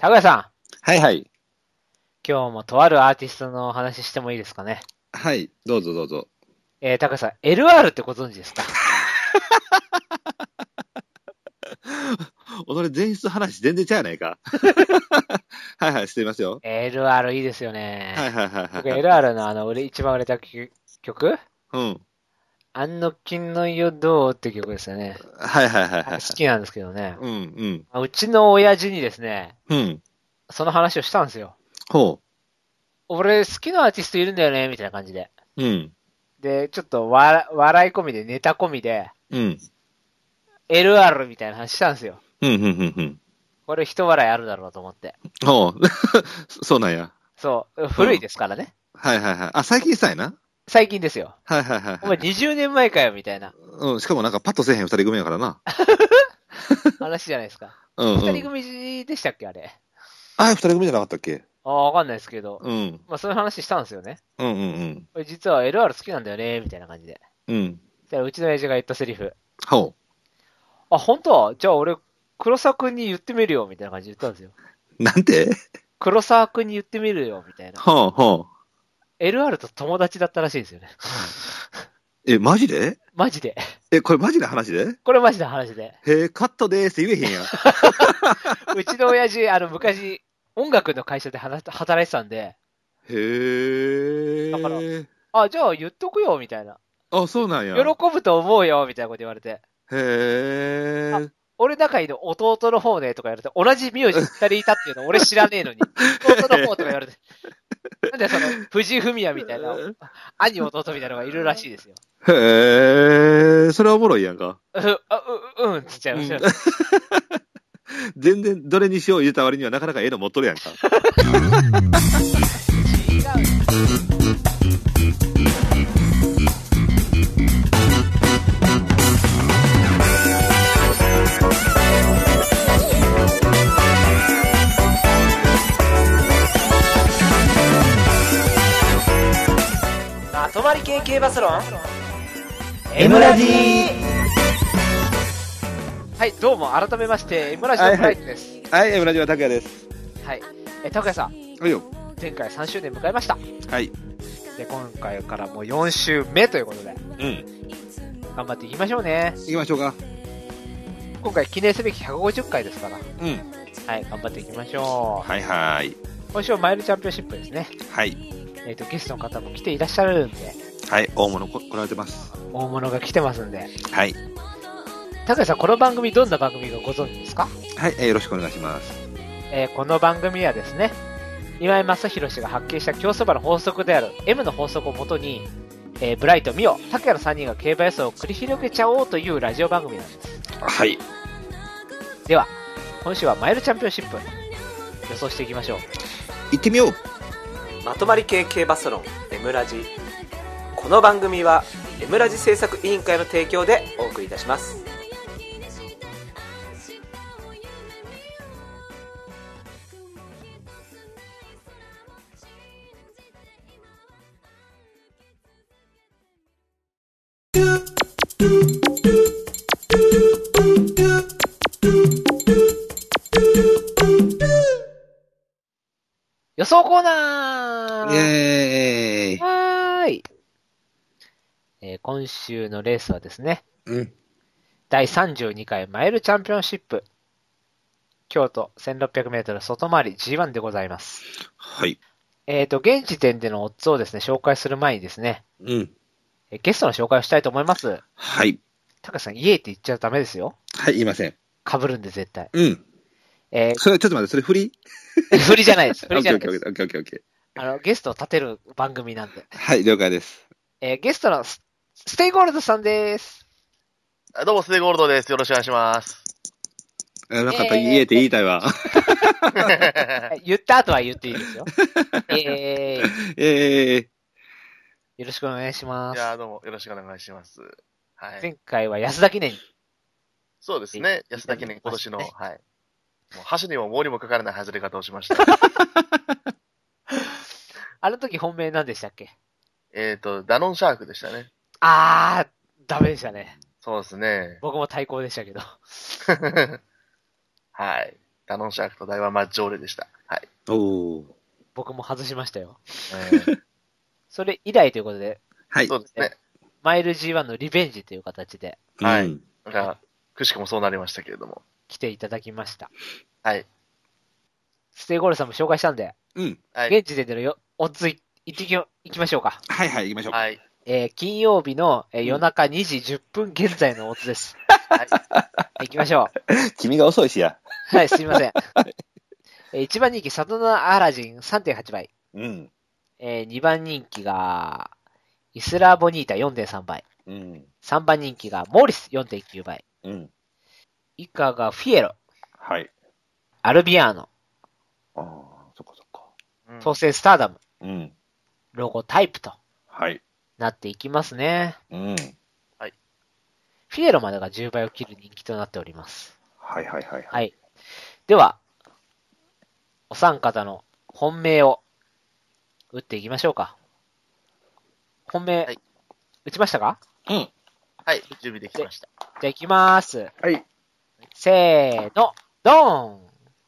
高谷さん、 はいはい。 今日もとあるアーティストの話してもいいですかね。 はい。どうぞどうぞ。 高谷さん、LR ってご存知ですか？ 己前室話全然ちゃうやないか。はいはい、してますよ。 LR いいですよね。 はいはいはいはい僕、 はい。 LR の一番売れた曲うん。 あの金の夜どうって曲ですよね。 はいはいはいあはい。 れ好きなんですけどね。 うんうん。 うちの親父にですね、 うん。 その話をしたんですよ。 ほ俺好きなアーティストいるんだよね、みたいな感じで。 う。うん。 で、ちょっと笑い込みで、ネタ込みで、 うん。 LR みたいな話したんですよ。 うんうんうんうん。 これ人笑いあるだろうと思って。 ほう。そうなんや。 そう、古いうん。 ですからね。 はいはいはい。あ、最近さやな。 最近ですよ。 はいはいはいお前はい。 20年前かよ、みたいなうん。しかもなんかパッとせえへん二人組やからな。 話じゃないですか。 うんうん。 二人組でしたっけ、あれ。 あ、二人組じゃなかったっけ？ わかんないですけど。 うん。 まあ、そういう話したんですよね。 うんうんうん。 これ実は LR 好きなんだよね、みたいな感じで。 うん。 じゃあ、うちの親父が言ったセリフ。 ほあ、本当？じゃあ俺、黒沢くんに言ってみるよ、みたいな感じで言ったんですよ。 う。なんて？ 黒沢くんに言ってみるよ、みたいな。 ほうほう。 LR と友達だったらしいんですよね。 え、マジで？ マジで。 え、これマジな話で？ これマジな話で。 へえ、カットでーすって言えへんやん。 うちの親父、昔、音楽の会社で働いてたんで、 へだから、 え。 あ、じゃあ言っとくよ、みたいな。 あ、そうなん喜や。 ぶと思うよ、みたいなこと言われて。 へあ、 え。 俺仲いいの弟の方ね、とか言われて、同じ名字二人いたっていうの俺知らねえのに。弟の方とか言われて。なんで藤井フミヤみたいな、兄弟みたいなのがいるらしいですよ。 へえ。それはおもろいやんか。 つっちゃいうん。 ました。 全然どれにしよう言うた割にはなかなかええの持っとるやんか。 違う。まとまり系系バスロン M ラジはい、どうも、改めまして、Mラジのブライトです。 はい、エムラジオ拓也です。 はい。拓也さん、 はいよ。 前回3周年迎えました。 はい。 で、今回からもう4週目ということで、 うん。 頑張っていきましょうね。 行きましょうか。 今回記念すべき150回ですから、 うん。 はい、頑張っていきましょう。 はいはい。 今週はマイルチャンピオンシップですね。 はい。 ゲストの方も来ていらっしゃるんで、 はい、大物来られてます。 大物が来てますんで。 はい。 高橋さん、この番組どんな番組かご存知ですか？ はい、よろしくお願いします。 この番組はですね、今井正弘氏が発見した競走馬の法則である M の法則をもとに、ブライト、ミオ、拓也の3人が競馬予想を繰り広げちゃおうというラジオ番組なんです。 はい。 では、今週はマイルチャンピオンシップ、予想していきましょう。 行ってみよう。 まとまり系系バスロン M ラジ。この番組は M ラジ制作委員会の提供でお送りいたします。 予想コーナーイエーイ。 はーい、今週のレースはですね、 うん。 第32回マイルチャンピオンシップ、京都1600メートル外回り G1 でございます。 はい。 現時点でのオッズをですね、紹介する前にですね、 うん。 ゲストの紹介をしたいと思います。 はい。 高橋さん、イエーって言っちゃダメですよ。 はい、言いません。 被るんで絶対。 うん。それ、ちょっと待って、それ振り？ 振りじゃないです。振オッケーオッケーりじゃないです。 オッケーオッケーオッケー。 ゲストを立てる番組なんで。 はい、了解です。 ゲストのステイゴールドさんです。 どうも、ステイゴールドです。よろしくお願いします。 なんかやっぱ言えて言いたいわ。 言った後は言っていいですよ。よろしくお願いします。 いやー、どうも、よろしくお願いします。はい。 前回は安田記念。 そうですね。安田記念、今年の、はい。もう、箸にも棒にもかからない外れ方をしました。 あの時本命何でしたっけ？ ダノンシャークでしたね。 ダメでしたね。 そうですね。 僕も対抗でしたけど。 はい。 ダノンシャークとダイワマッジョーレでした。はい。 おー。 僕も外しましたよ。 えーそれ以来ということで、 はい。 そうですね。 マイル G1 のリベンジという形ではいうんなんか、くしくもそうなりましたけれども。 来ていただきました。 はい。 ステイゴールさんも紹介したんで、 うん。 はい。 現時点でのオッズ行きましょうか。 はいはい、行きましょう。 はい。 金曜日の夜中2時10分現在のオッズです。 はい。 行きましょ君が遅いしや。 う。はい、すいません。1番人気、サトナアラジン 3.8 倍。 うん。 2番人気が、イスラボニータ 4.3 倍。 うん。 3番人気が、モーリス 4.9 倍。 うん。 以下が、フィエロ、 はい。 アルビアーノ、 ああ、そっかそっか。 うん当選スターダム、 うん。 ロゴタイプとはい。 なっていきますね。 うん。 フィエロまでが10倍を切る人気となっております。 はいはいはい。 はい。では、お三方の本命を打っていきましょうか。本命、 はい打ちましたか？ うん。 はい。準備できました。 じゃあ行きまーす。 はい。 せーの、ドーン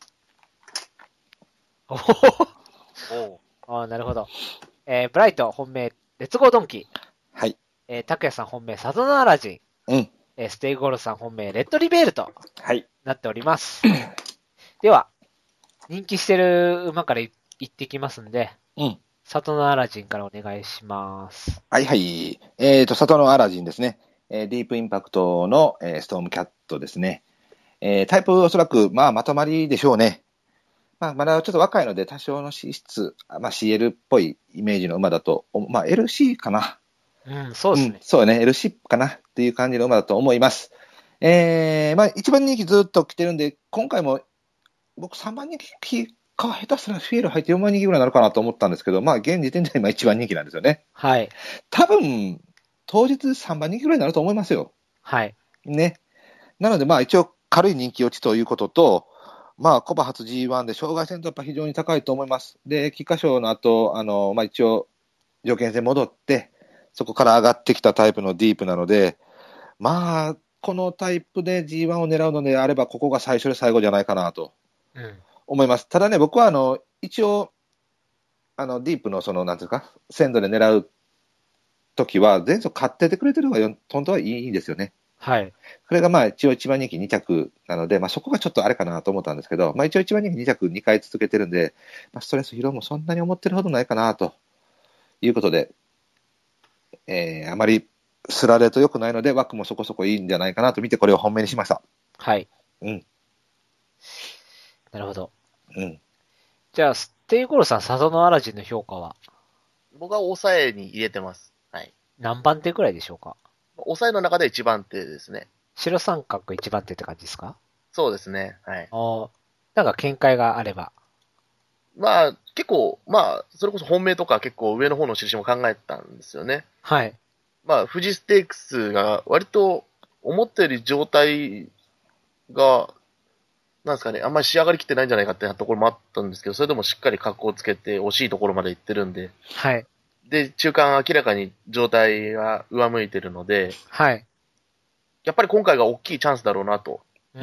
おほほほおあーなるほど。ブライト本命、レッツゴードンキはい。 ー。タクヤさん本命、サトナアラジうん。 ン。ステイゴールさん本命、レッドリベールとはい。 なっております。では、人気してる馬から行ってきますんで、 うん。 サトナアラジンからお願いします。 はいはい。里のアラジンですね。ディープインパクトの、ストームキャットですね。タイプおそらく、まとまりでしょうね。まだちょっと若いので、多少の資質、CL っぽいイメージの馬だと、LC かな。 うん、そうですね。 そうね、LC かなっていう感じの馬だと思います。一番人気ずっと来てるんで、今回も僕3番人気か、下手したらフィエル入って4番人気ぐらいになるかなと思ったんですけど、現時点で今1番人気なんですよね。 はい。 多分、当日3番人気ぐらいになると思いますよ。 はい。 ね。なので、一応軽い人気落ちということと、コバ初 G1 で障害戦とやっぱ非常に高いと思います。で、菊花賞の後、一応、条件戦戻って、そこから上がってきたタイプのディープなので、このタイプで G1 を狙うのであれば、ここが最初で最後じゃないかなとうん。 思います。ただね、僕は一応、ディープのなんていうか、鮮度で狙うときは、前走勝っててくれてる方が本当はいいんですよね。 はい。 これが一応1番人気2着なので、そこがちょっとあれかなと思ったんですけど、一応1番人気2着2回続けてるんで、ストレス疲労もそんなに思ってるほどないかなということで、あまりすられと良くないので、枠もそこそこいいんじゃないかなと見て、これを本命にしました。 はい。 うん。 なるほど。 うん。 じゃあ、ステイゴールさん、サトナアラジンの評価は僕は抑えに入れてます。はい。 何番手くらいでしょうか？ 抑えの中で一番手ですね。 白三角一番手って感じですか？ そうですね。はい。 なんか見解があれば。 結構、それこそ本命とか結構上の方の印も考えたんですよね。 はい。 富士ステークスが割と思ったより状態が、なんですかね、あんまり仕上がりきってないんじゃないかってところもあったんですけど、それでもしっかり格好をつけて惜しいところまで行ってるんで、 はい。 で、中間明らかに状態が上向いてるので、 はい。 やっぱり今回が大きいチャンスだろうなと、 うん。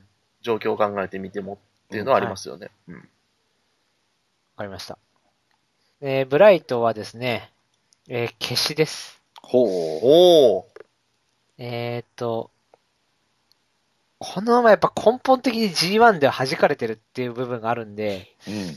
状況を考えてみてもっていうのはありますよね。うん。 わかりました。ブライトはですね、消しです。 ほう。 おー。 このままやっぱ根本的に G1 では弾かれてるっていう部分があるんで、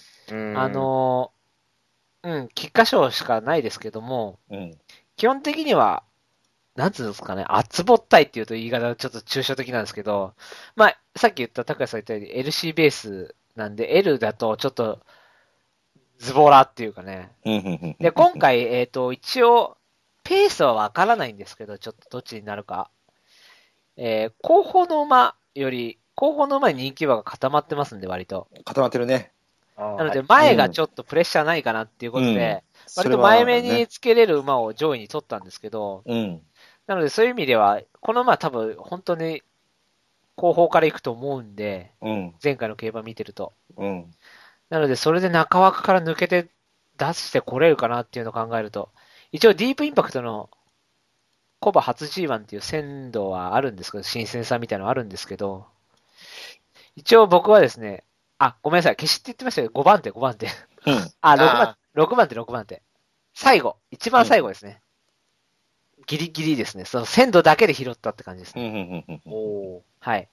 菊花賞しかないですけども、基本的には、なんつうんですかね、厚ぼったいっていうと言い方はちょっと抽象的なんですけど、さっき言った高橋さん言ったように LC ベースなんで L だとちょっとズボラっていうかね。で、今回、一応、ペースはわからないんですけど、ちょっとどっちになるか。後方の馬より、後方の馬に人気馬が固まってますんで、割と。 固まってるね。 なので、前がちょっとプレッシャーないかなっていうことで、割と前目につけれる馬を上位に取ったんですけど、なのでそういう意味では、この馬多分本当に後方から行くと思うんで、前回の競馬見てると。なので、それで中枠から抜けて出してこれるかなっていうのを考えると、一応ディープインパクトのコバ初 G1 っていう鮮度はあるんですけど、新鮮さみたいなのはあるんですけど、 一応僕はですね、ごめんなさい。消しって言ってましたけど、5番手、5番手。 うん。 6番手、6番手。最後。一番最後ですね。ギリギリですね。その鮮度だけで拾ったって感じですうん。うね。 ん。うん。 おー。 はい。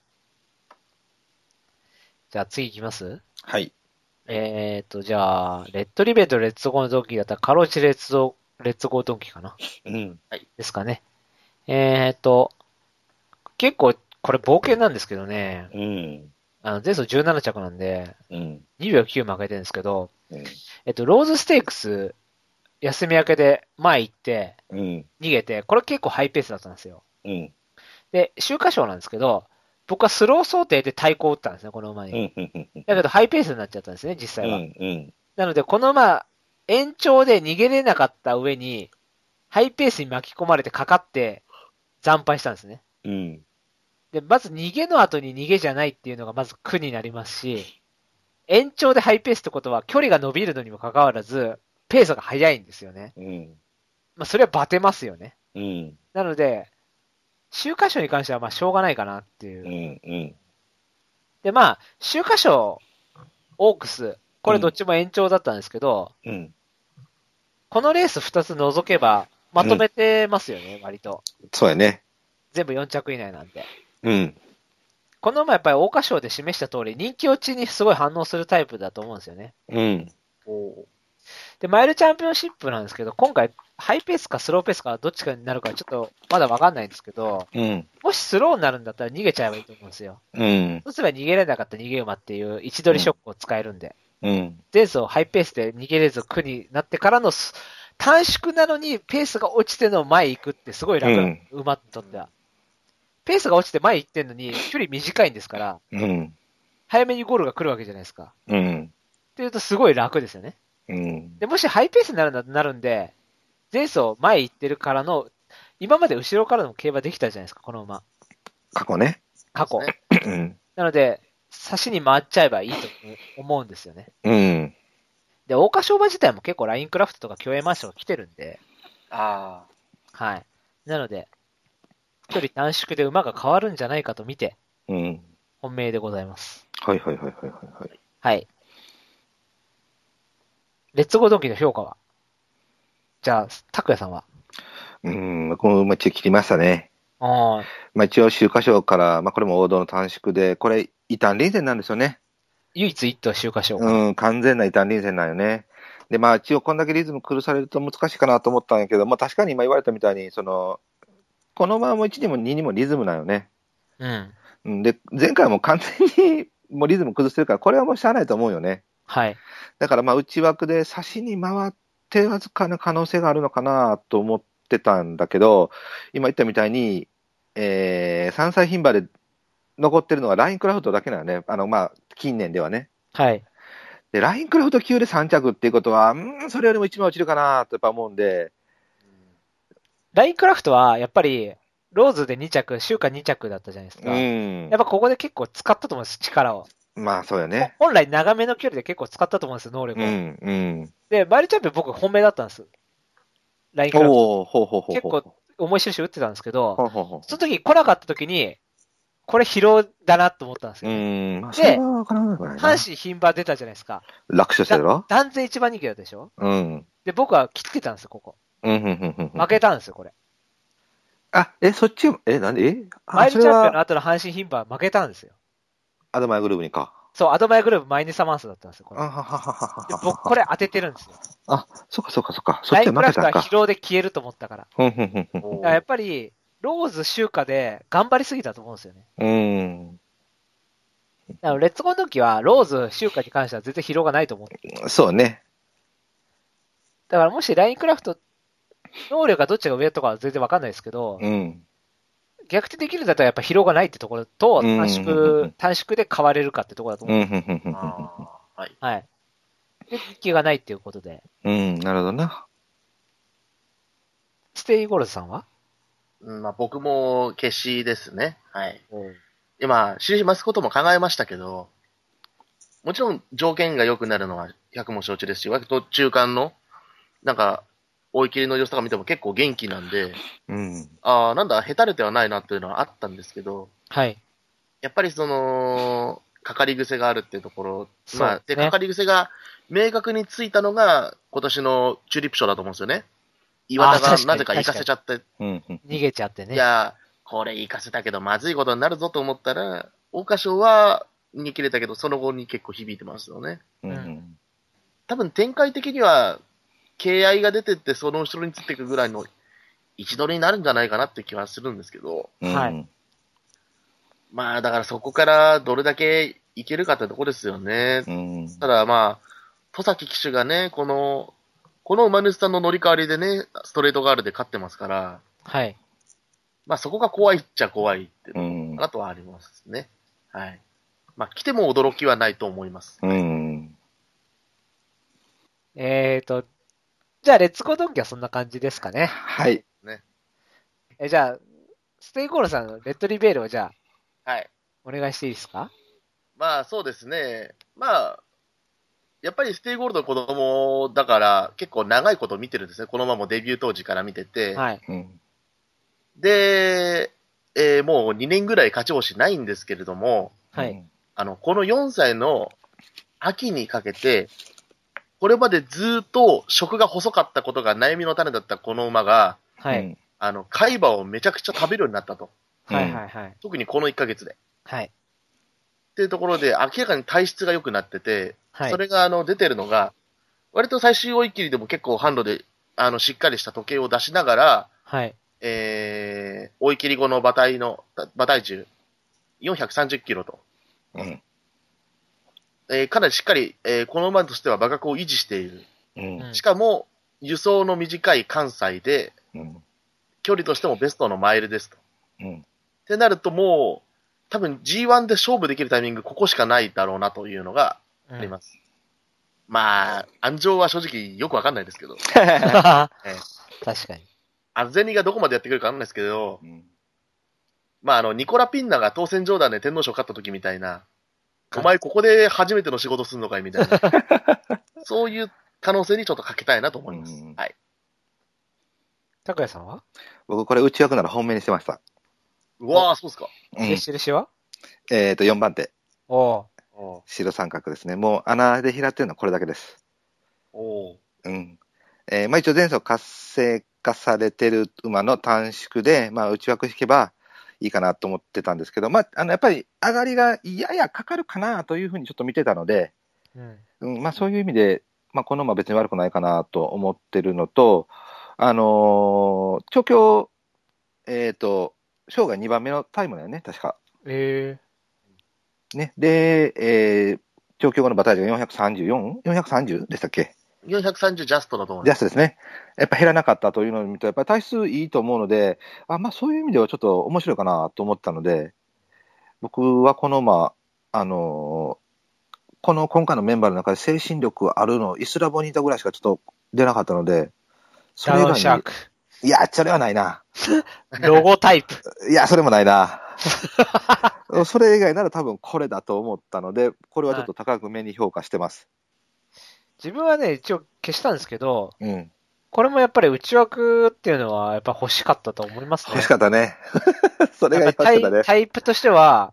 じゃあ次行きます？ はい。 じゃあ、レッドリベント、レッツゴーのドンキーだったら、カロチレッツゴードンキーかなうん。 ですかね。結構、これ冒険なんですけどね。 うん。 前走17着なんで、 うん。 2秒9負けてるんですけど、 うん。 ローズステークス、休み明けで前行って、 うん。 逃げて、これ結構ハイペースだったんですよ。 うん。 で、秋華賞なんですけど、僕はスロー想定で対抗を打ったんですね、この馬に。 うん。 だけど、ハイペースになっちゃったんですね、実際は。 うん。 なので、この馬、延長で逃げれなかった上に、ハイペースに巻き込まれてかかって、惨敗したんですね。 うん。 で、まず逃げの後に逃げじゃないっていうのがまず苦になりますし、延長でハイペースってことは距離が伸びるのにもかかわらず、ペースが速いんですよね。 うん。 まあ、それはバテますよね。 うん。 なので、秋華賞に関してはまあしょうがないかなっていう。 うん。 で、まあ、秋華賞、オークス、これどっちも延長だったんですけど、 うん。 このレース2つ除けば、まとめてますよね、割と。 そうやね。 全部4着以内なんで。 うん。 この馬やっぱり桜花賞で示した通り、人気落ちにすごい反応するタイプだと思うんですよね。 うん。 おー。 で、マイルチャンピオンシップなんですけど、今回、ハイペースかスローペースかどっちかになるかちょっとまだわかんないんですけど、 うん。 もしスローになるんだったら逃げちゃえばいいと思うんですよ。 うん。 そうすれば逃げられなかった逃げ馬っていう位置取りショックを使えるんで。 うん。 前走ハイペースで逃げれず苦になってからの短縮なのにペースが落ちての前行くってすごい楽な、馬にとっては。ペースが落ちて前行ってんのに距離短いんですから、 うん。 早めにゴールが来るわけじゃないですか。 うん。 っていうとすごい楽ですよね。 うん。 で、もしハイペースになるんだとなるんで、前走前行ってるからの、今まで後ろからの競馬できたじゃないですか、この馬。 過去ね。 過去。 ねうん。 なので、差しに回っちゃえばいいと思うんですよね。 うん。 で、桜花賞馬自体も結構ラインクラフトとか競泳マンションが来てるんで、 あはい。なので、距離短縮で馬が変わるんじゃないかと見て、 うん。 本命でございます。 はいはいはいはいはい。 はい。レッツゴードンキーの評価は？じゃあ、拓也さんは？ うん。この馬一応切りましたね。 ああ、 まあ一応秋華賞から、まあこれも王道の短縮で、これ、異端臨戦なんですよね。 唯一一頭秋華賞。 うん、完全な異端臨戦なんよね。で、まあ一応こんだけリズム崩されると難しいかなと思ったんやけど、まあ確かに今言われたみたいに、この馬も1にも2にもリズムなんよね。 うん。 うんで、前回も完全にもうリズム崩してるから、これはもうしゃあないと思うよね。 はい。 だからまあ内枠で差しに回ってわずかな可能性があるのかなと思ってたんだけど、今言ったみたいに、3歳牝馬で残ってるのはラインクラフトだけなのね。まあ、近年ではね。 はい。 で、ラインクラフト級で3着っていうことは、それよりも1枚落ちるかなとやっぱ思うんで、 ラインクラフトは、やっぱり、ローズで2着、秋華2着だったじゃないですか。 うんやっ。ぱここで結構使ったと思うんです、力を。 まあ、そうよね。 本来長めの距離で結構使ったと思うんですよ、能力を。 うん、うん。 で、マイルチャンピオン僕本命だったんです。ラインクラフト。 おー、ほうほうほうほう。 結構重い印打ってたんですけど、 ほうほうほう。 その時来なかった時に、これ疲労だなと思ったんですよ。 まあ、それはわからないからな。 阪神牝馬出たじゃないですか。 楽勝したやろ断然一番人気だったでしょ。 うん。 で、僕は切ってたんですよ、ここ。 うん、うん、うん。 負けたんですよ、これ。 あ、そっち、なんでマイルチャンピオンのは、 後の阪神牝馬は負けたんですよ。 アドマイグループにか。 そう、アドマイグループマイネサマンスだったんですよ、これ。 ははははで僕、これ当ててるんですよ。 あ、そっかそっかそっか。そっラちでインクラフトは負けたんか。 疲労で消えると思ったから。 うん、うん、うん、うん。 だからやっぱり、ローズ、秋華で頑張りすぎたと思うんですよね。 うん。 だからレッツゴーの時は、ローズ、秋華に関しては全然疲労がないと思う。 そうね。 だからもしラインクラフト、能力がどっちが上とかは全然わかんないですけど、 うん。 逆転できるんだったらやっぱ疲労がないってところと、 うん短縮で変われるかってところだとうん、 思う。 うん、うん、うんあー。はい。 はい。で、人気がないっていうことで。 うん、なるほどな。 ステイゴールズさんは？ まあ僕も消しですね。はい。今、印増すことも考えましたけど、もちろん条件が良くなるのは100も承知ですし、割と中間の、なんか、追い切りの様子とか見ても結構元気なんで、 うん。 なんだ、へたれてはないなっていうのはあったんですけど、 はい。 やっぱりかかり癖があるっていうところ、 そうまあ、で、 ねかかり癖が明確についたのが、今年のチューリップ賞だと思うんですよね。岩田があ確かになぜか行かせちゃって、 うん。うん。 逃げちゃってね。 いや、これ行かせたけどまずいことになるぞと思ったら、桜花賞は逃げ切れたけど、その後に結構響いてますよね。 うん。 うん多分展開的には、敬愛が出てってその後ろにつっていくぐらいの位置取りになるんじゃないかなって気はするんですけど、 はいまあだからそこからどれだけいけるかってとこですよね。 うん。 ただまあ、戸崎騎手がね、この馬主さんの乗り換わりでね、ストレートガールで勝ってますから、 はい。 まあそこが怖いっちゃ怖いっていううのんか。なとはありますね。はい。まあ来ても驚きはないと思います。 うん。 じゃあ、レッツゴードンキはそんな感じですかね。 はい。 じゃあ、ステイゴールさんのレッドリベールをじゃあ、 はい。 お願いしていいですか？ まあそうですね。まあ、やっぱりステイゴールドの子供だから結構長いこと見てるんですね。このままデビュー当時から見てて。 はい。 うん。 で、もう2年ぐらい勝ち星ないんですけれども、 はい。 この4歳の秋にかけて、これまでずっと食が細かったことが悩みの種だったこの馬が、 はい。 海馬をめちゃくちゃ食べるようになったと。 はい。はい。はい。 特にこの1ヶ月で。 はい。 っていうところで、明らかに体質が良くなってて、 はい。 それが出てるのが、割と最終追い切りでも結構販路で、しっかりした時計を出しながら、 はい。 追い切り後の馬体重、430キロと。 うん。 かなりしっかり、この馬としては馬格を維持している。 うん。 しかも、輸送の短い関西で、 うん。 距離としてもベストのマイルですと。 うん。 ってなるともう、多分 G1 で勝負できるタイミングここしかないだろうなというのがあります。まあ、安城は正直よくわかんないですけど。 確かに。 ゼニがどこまでやってくるかわかんないですけど、 うん。 まあニコラ・ピンナが当選上段で天皇賞勝った時みたいな、お前ここで初めての仕事すんのかいみたいな。そういう可能性にちょっとかけたいなと思います。 うんはい。 高谷さんは？ 僕、これ内枠なら本命にしてました。 うわぁ、そうですか。 うん。 印は？ 4番手。 おー。 お白三角ですね。もう穴で開ってるのはこれだけです。 おうん。まあ一応前走活性化されてる馬の短縮で、まあ内枠引けばいいかなと思ってたんですけど、まあやっぱり上がりがややかかるかなというふうにちょっと見てたので、 うん。 うん、まあそういう意味で、まあこの馬別に悪くないかなと思ってるのと、調教、生涯2番目のタイムだよね、確か。ね。で、調教後の馬体重が 430 でしたっけ 430ジャストだと思います。 ジャストですね。やっぱ減らなかったというのを見ると、やっぱり体質いいと思うので、まあそういう意味ではちょっと面白いかなと思ったので、僕はこの馬、今回のメンバーの中で精神力あるの、イスラボニータぐらいしかちょっと出なかったので、それ以ダウンシャー外ク。 に、いや、それはないな。 ロゴタイプ。 いや、それもないな。それ以外なら多分これだと思ったので、これはちょっと高く目に評価してます。 自分はね、一応消したんですけど、 うん。 これもやっぱり内枠っていうのはやっぱ欲しかったと思いますね。 欲しかったね。それがやっぱ欲しかったね。 タイプとしては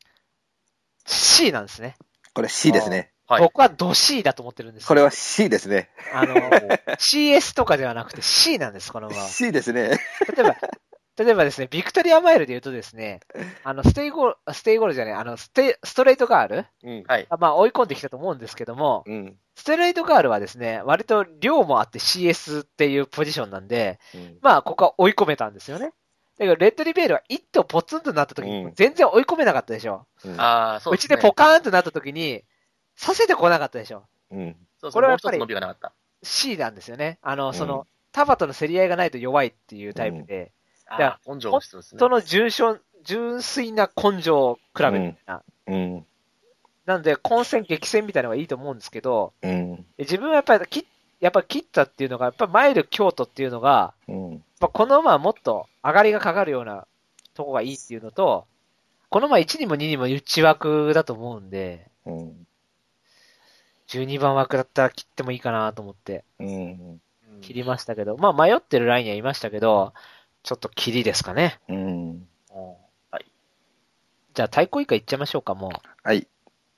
C なんですね。 これ C ですね。 はい。 僕はド C だと思ってるんですよ。 これは C ですね。 CS とかではなくて C なんです、この馬は。 C ですね。 例えばですね、ビクトリアマイルで言うとですね、ステイゴールじゃない、ストレートガール、 うん。 はい。 まあ追い込んできたと思うんですけども、 うん。 ストレートガールはですね、割と量もあって CS っていうポジションなんで、まあここは追い込めたんですよね。だけどレッドリベールは一頭ポツンとなった時に全然追い込めなかったでしょ。 うん。 ああ、そううですね。 ちでポカーンとなった時に、させてこなかったでしょ。 うん。 そうですね。 これはやっぱりもう一つ伸びがなかった。 C なんですよね。タバとの競り合いがないと弱いっていうタイプで、 ああ、根性も必要ですね。 その純粋な根性比べみたいな。 うん。 なので、混戦、激戦みたいなのがいいと思うんですけど、 うん。 自分はやっぱり切ったっていうのが、やっぱりマイル京都っていうのが、 うん。 この馬はもっと上がりがかかるようなとこがいいっていうのと、この馬1にも2にも内枠だと思うんで、 うん。 12番枠だったら切ってもいいかなと思ってうん。 切りましたけど、まあ迷ってるラインにはいましたけど、ちょっと切りですかね。 うん。 おはい。 じゃあ対抗以下いっちゃいましょうか、もう。 はい。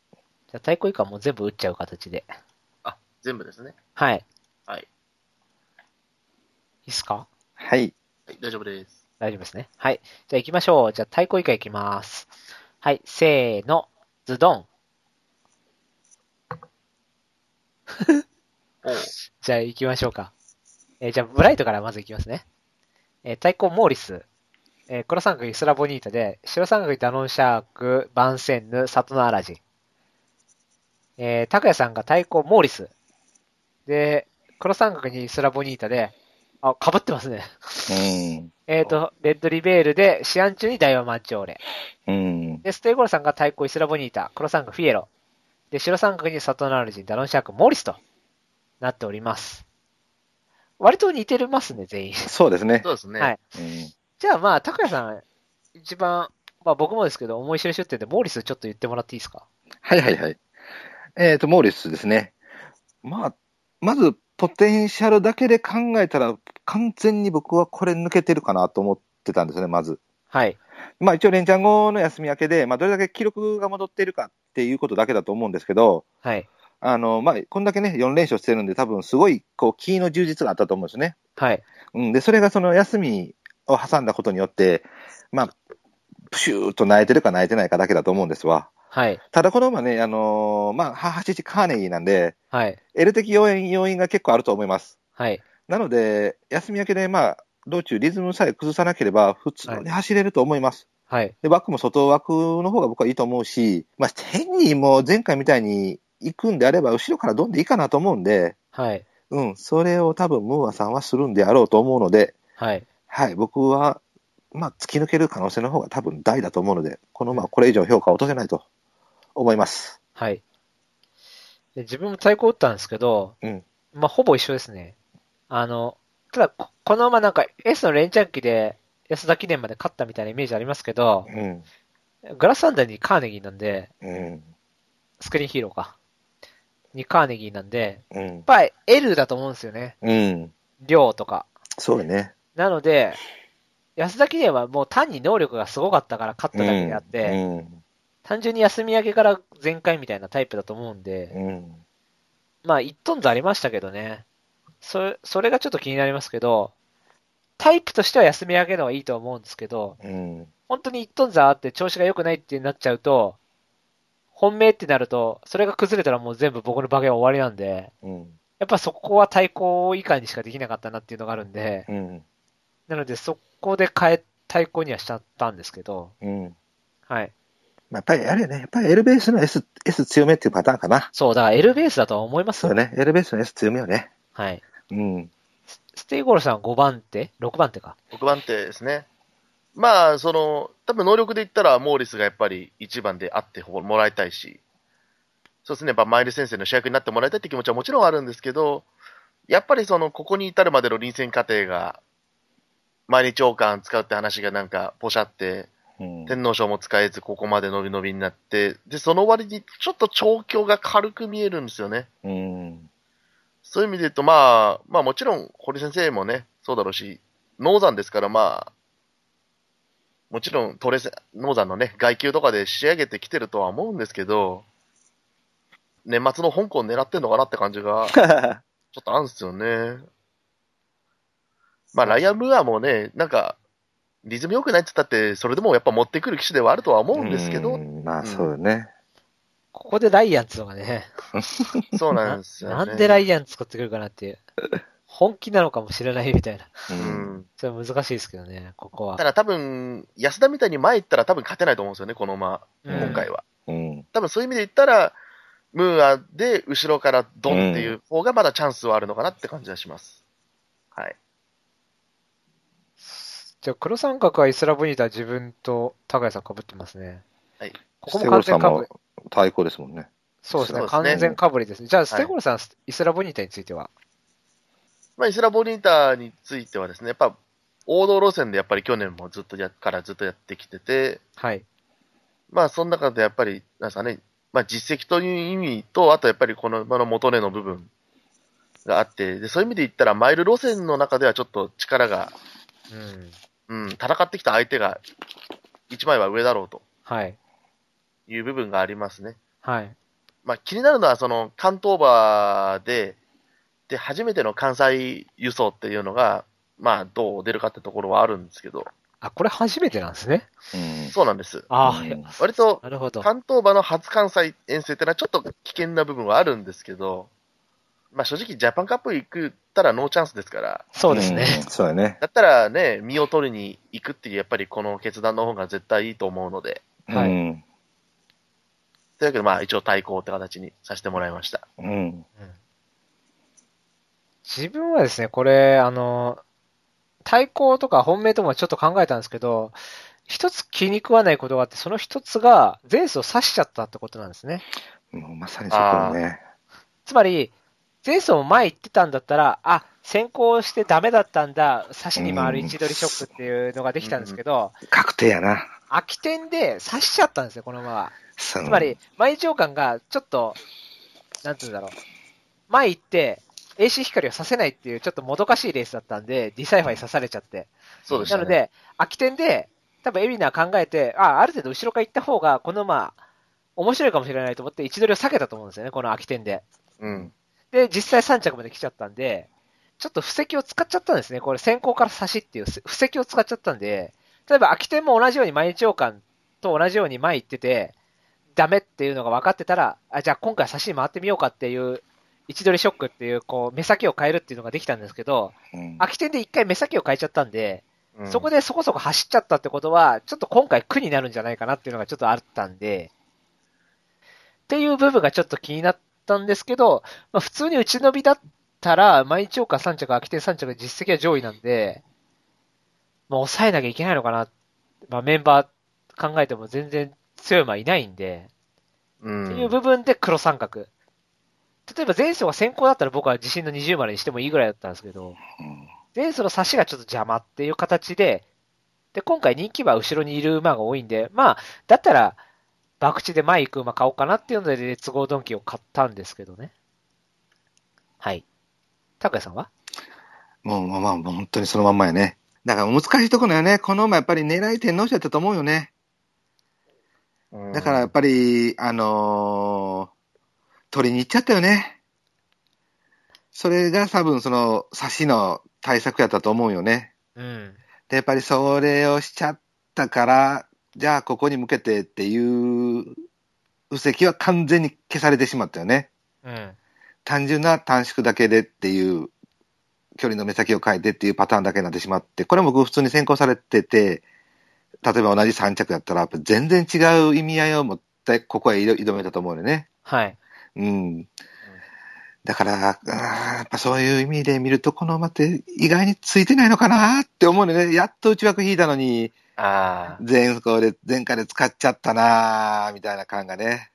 じゃあ対抗以下もう全部打っちゃう形で。 あ、全部ですね。 はい。いはい。 いっすか？ はい。 はい、大丈夫です。 大丈夫ですね。はい。じゃあ行きましょう。じゃあ対抗以下行きます。はい。せーの。ズドン。 おう。 じゃあ行きましょうか。じゃあブライトからまず行きますね。対抗モーリス。黒三角イスラボニータで、白三角ダノンシャーク、バンセンヌ、サトノアラジン。拓也さんが対抗モーリス。で、黒三角にイスラボニータで、あ、被ってますね。 うん。 レッドリベールで、シアンチュにダイワマッチョーレ。 うん。 で、ステイゴロさんが対抗イスラボニータ、黒三角フィエロ。で、白三角にサトノアラジン、ダノンシャーク、モーリスとなっております。割と似てますね、全員。 そうですね。 そうですね。 はい。 うん。 じゃあまあ、拓也さん、一番、まあ僕もですけど、思い知り出店で、モーリスちょっと言ってもらっていいですか？ はいはいはい。モーリスですね。まあ、まず、ポテンシャルだけで考えたら、完全に僕はこれ抜けてるかなと思ってたんですね、まず。 はい。 まあ一応連チャン後の休み明けで、まあどれだけ記録が戻っているかっていうことだけだと思うんですけど、 はい。 まあこんだけね、4連勝してるんで、多分すごい、こう、気の充実があったと思うんですね。 はい。 うん。で、それがその休みを挟んだことによって、まあ、プシューっと泣いてるか泣いてないかだけだと思うんですわ。 はい。 ただこの馬ね、まあ、母父カーネギーなんで、 はい。 L 的要因が結構あると思います。 はい。 なので、休み明けで、まあ、道中リズムさえ崩さなければ、普通に走れると思います。 はい。 で、枠も外枠の方が僕はいいと思うし、まあ、変にもう前回みたいに行くんであれば、後ろからどんでいいかなと思うんで、 はい。 うん、それを多分ムーアさんはするんであろうと思うので、 はい。 はい、僕は、まあ、突き抜ける可能性の方が多分大だと思うので、この馬はこれ以上評価を落とせないと思います。 はい。で、自分も対抗打ったんですけど、 うん。 まあ、ほぼ一緒ですね。ただ、この馬なんか S の連チャン期で安田記念まで勝ったみたいなイメージありますけど、 うん。 グラスサンダーにカーネギーなんで、 うん。 スクリーンヒーローか。にカーネギーなんで、 うん。 やっぱり L だと思うんですよね。 うん。 量とか。 そうだね。 なので、安田記念はもう単に能力がすごかったから勝っただけであって、 うん。 単純に休み明けから全開みたいなタイプだと思うんで、 うん。 まあ1トンズありましたけどね。それがちょっと気になりますけど、タイプとしては休み明けの方がいいと思うんですけど、 うん。 本当に1トンズあって調子が良くないってなっちゃうと、本命ってなると、それが崩れたらもう全部僕の馬券は終わりなんで、 うん。 やっぱそこは対抗以下にしかできなかったなっていうのがあるんで、 うん。 なのでそこで対抗にはしちゃったんですけど、 うん。 はい。 まあ、やっぱりあれよね。やっぱり L ベースの S 強めっていうパターンかな。 そう、だから L ベースだとは思いますよ。 そうね。L ベースの S 強めよね。 はい。 うん。 ステイゴールさんは5番手 ?6 番手か。 6番手ですね。まあ、多分能力で言ったら、モーリスがやっぱり1番であってもらいたいし、そうですね、やっぱマイル先生の主役になってもらいたいって気持ちはもちろんあるんですけど、やっぱりここに至るまでの臨戦過程が、毎日王冠使うって話がなんか、ポシャって、 うん。 天皇賞も使えず、ここまで伸び伸びになって、で、その割に、ちょっと調教が軽く見えるんですよね。 うん。 そういう意味で言うと、まあもちろん、堀先生もね、そうだろうし、ノーザンですから、まあ、もちろん、ノーザンのね、外級とかで仕上げてきてるとは思うんですけど、年末の香港狙ってんのかなって感じが、ちょっとあるんですよね。まあ、ライアン・ムーアもね、なんか、リズム良くないって言ったって、それでもやっぱ持ってくる機種ではあるとは思うんですけど、 まあ、そうよね。 ここでライアンツのがね、 そうなんですよね。 なんでライアン作ってくるかなっていう。本気なのかもしれないみたいな。 う。 うんん。 それは難しいですけどね、ここは。 ただ多分、安田みたいに前行ったら多分勝てないと思うんですよね、この馬、 うん今回は。 うん。 多分そういう意味で言ったら、ムーアで後ろからドンっていう方がまだチャンスはあるのかなって感じはします。はい。 じゃあ、黒三角はイスラボニータは自分と高谷さん被ってますね。 はい。 ここも完全被り。 対抗ですもんね。 そうですね、 そうですね完全被りですね。じゃあ、ステゴルさん、イスラボニータについてはまあ、イスラボニータについてはですね、やっぱ、王道路線でやっぱり去年もずっとやってきてて、 はい。 まあ、その中でやっぱり、なんですかね、まあ、実績という意味と、あとやっぱりこの馬の元値の部分があって、で、そういう意味で言ったら、マイル路線の中ではちょっと力が、戦ってきた相手が一枚は上だろうとはい。 いう部分がありますね。 はい。 まあ気になるのは、その関東馬で初めての関西輸送っていうのが、まあどう出るかってところはあるんですけど、 あ、これ初めてなんですね。 そうなんです。 ああ、 割となるほど。 関東馬の初関西遠征ってのはちょっと危険な部分はあるんですけど、まあ正直ジャパンカップ行くったらノーチャンスですから、 そうですね。 そうだね。 だったらね、身を取りに行くっていう、やっぱりこの決断の方が絶対いいと思うので、 はいというわけで、まあ一応対抗って形にさせてもらいました。 自分はですね、これ、対抗とか本命ともちょっと考えたんですけど、一つ気に食わないことがあって、その一つが前走刺しちゃったってことなんですね。 もうまさにそこよね。 つまり、前走も前行ってたんだったら、あ、先行してダメだったんだ、刺しに回る位置取りショックっていうのができたんですけど、 確定やな。 空き点で刺しちゃったんですよ、この馬は。 つつまり、毎日王冠がちょっと、なんていうんだろう、前行って、AC 光を刺せないっていうちょっともどかしいレースだったんで、ディサイファイ刺されちゃって。 そうでしたね。 なので、空き点で、多分エビナー考えて、ある程度後ろから行った方が、この馬、面白いかもしれないと思って位置取りを避けたと思うんですよね、この空き点で。で、実際3着まで来ちゃったんで、ちょっと布石を使っちゃったんですね。これ先行から差しっていう布石を使っちゃったんで、例えば空き点も同じように毎日王冠と同じように前行ってて、ダメっていうのが分かってたら、じゃあ今回差しに回ってみようかっていう位置取りショックっていう、こう、目先を変えるっていうのができたんですけど、空き点で一回目先を変えちゃったんで、そこでそこそこ走っちゃったってことは、ちょっと今回苦になるんじゃないかなっていうのがちょっとあったんで、っていう部分がちょっと気になったんですけど、まあ、普通に打ち伸びだったら、毎日王冠3着、空き点3着、実績は上位なんで、まあ、抑えなきゃいけないのかな。まあ、メンバー考えても全然強い馬いないんで、っていう部分で黒三角。例えば前走が先行だったら僕は自信の20までにしてもいいぐらいだったんですけど、前走の差しがちょっと邪魔っていう形で、で、今回人気馬後ろにいる馬が多いんで、まあ、だったら、博打で前行く馬買おうかなっていうので、列号ドンキを買ったんですけどね。はい。高谷さんはもう本当にそのまんまやね。だから難しいところよね。この馬やっぱり狙い天皇賞だったと思うよね。だからやっぱり、取りに行っちゃったよね。それが多分その差しの対策やったと思うよね。で、やっぱりそれをしちゃったから、じゃあここに向けてっていう布石は完全に消されてしまったよね。単純な短縮だけでっていう距離の目先を変えてっていうパターンだけになってしまって、これも僕普通に先行されてて、例えば同じ3着やったらやっぱ全然違う意味合いを持ってここへ挑めたと思うよね。 はい。 だから、やっぱそういう意味で見るとこの馬って意外についてないのかなって思うのね。やっと内枠引いたのに、前回で使っちゃったなみたいな感がね。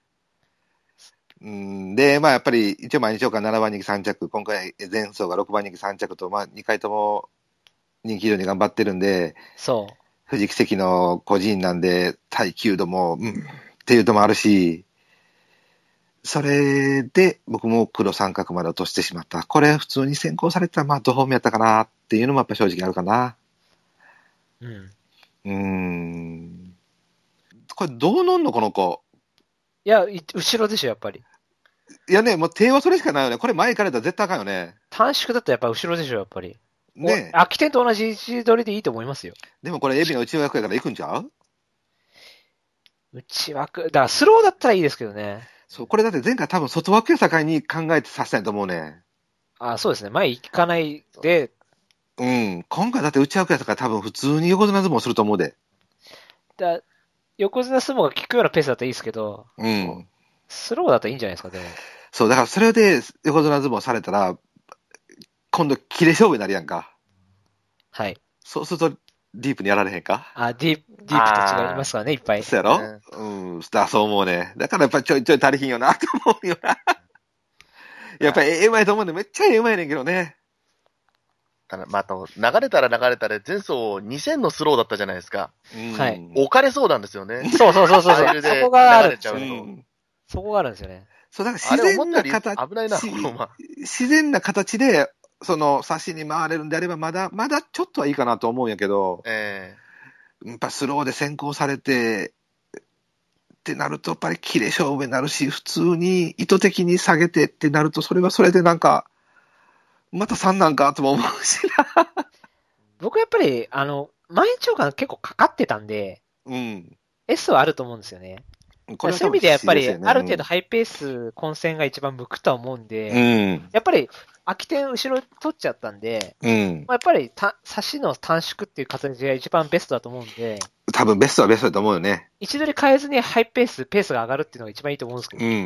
で、まあやっぱり一応毎日王冠7番人気3着、今回前走が6番人気3着と、まあ2回とも人気以上に頑張ってるんで、富士奇跡の個人なんで耐久度も、っていうのもあるし、それで僕も黒三角まで落としてしまった。これ普通に先行されてたらまあどうもやったかなっていうのもやっぱ正直あるかな。これどう乗んのこの子。 いや、後ろでしょ、やっぱり。 いやね、もう手はそれしかないよね。これ前行かれたら絶対あかんよね。 短縮だったらやっぱ後ろでしょ、やっぱり。 ね空き点と同じ位置取りでいいと思いますよ。 でもこれエビの内枠やから行くんちゃう？ 内枠、だからスローだったらいいですけどね。 そう、これだって前回多分外枠や境に考えてさせたんやと思うね。 そうですね。前行かないで。 今回だって内枠やから多分普通に横綱相撲すると思うで。 横綱相撲が効くようなペースだったらいいですけど、スローだったらいいんじゃないですか、でも。 そう、だからそれで横綱相撲されたら、今度切れ勝負になるやんか。 はい。 そうすると、ディープにやられへんか？ ディープと違いますからね、いっぱい。 そうやろ？だそう思うね。だからやっぱりちょいちょい足りひんよな、と思うよな。やっぱりうまいと思うんで、めっちゃうまいねんけどね。 ただ、また、流れたら前走2000のスローだったじゃないですか。 はい。 置かれそうなんですよね。 そう。そこがある。そこがあるんですよね。 そう、だから自然な形。 危ないな、この馬。 自然な形で、その、差しに回れるんであれば、まだちょっとはいいかなと思うんやけど、やっぱスローで先行されて、っってなると、やっぱり切れ勝負になるし、普通に意図的に下げてってなると、それはそれでなんか、また3なんかとも思うしな。 僕やっぱり、毎日感結構かかってたんで、 うん。 S はあると思うんですよね。そういう意味でやっぱり、ある程度ハイペース混戦が一番向くとは思うんで、 うん。 やっぱり、空き点後ろ取っちゃったんで、 うん。 やっぱり差しの短縮っていう形が一番ベストだと思うんで、 多分ベストはベストだと思うよね。 一度に変えずにハイペースが上がるっていうのが一番いいと思うんですけど、 うんうん。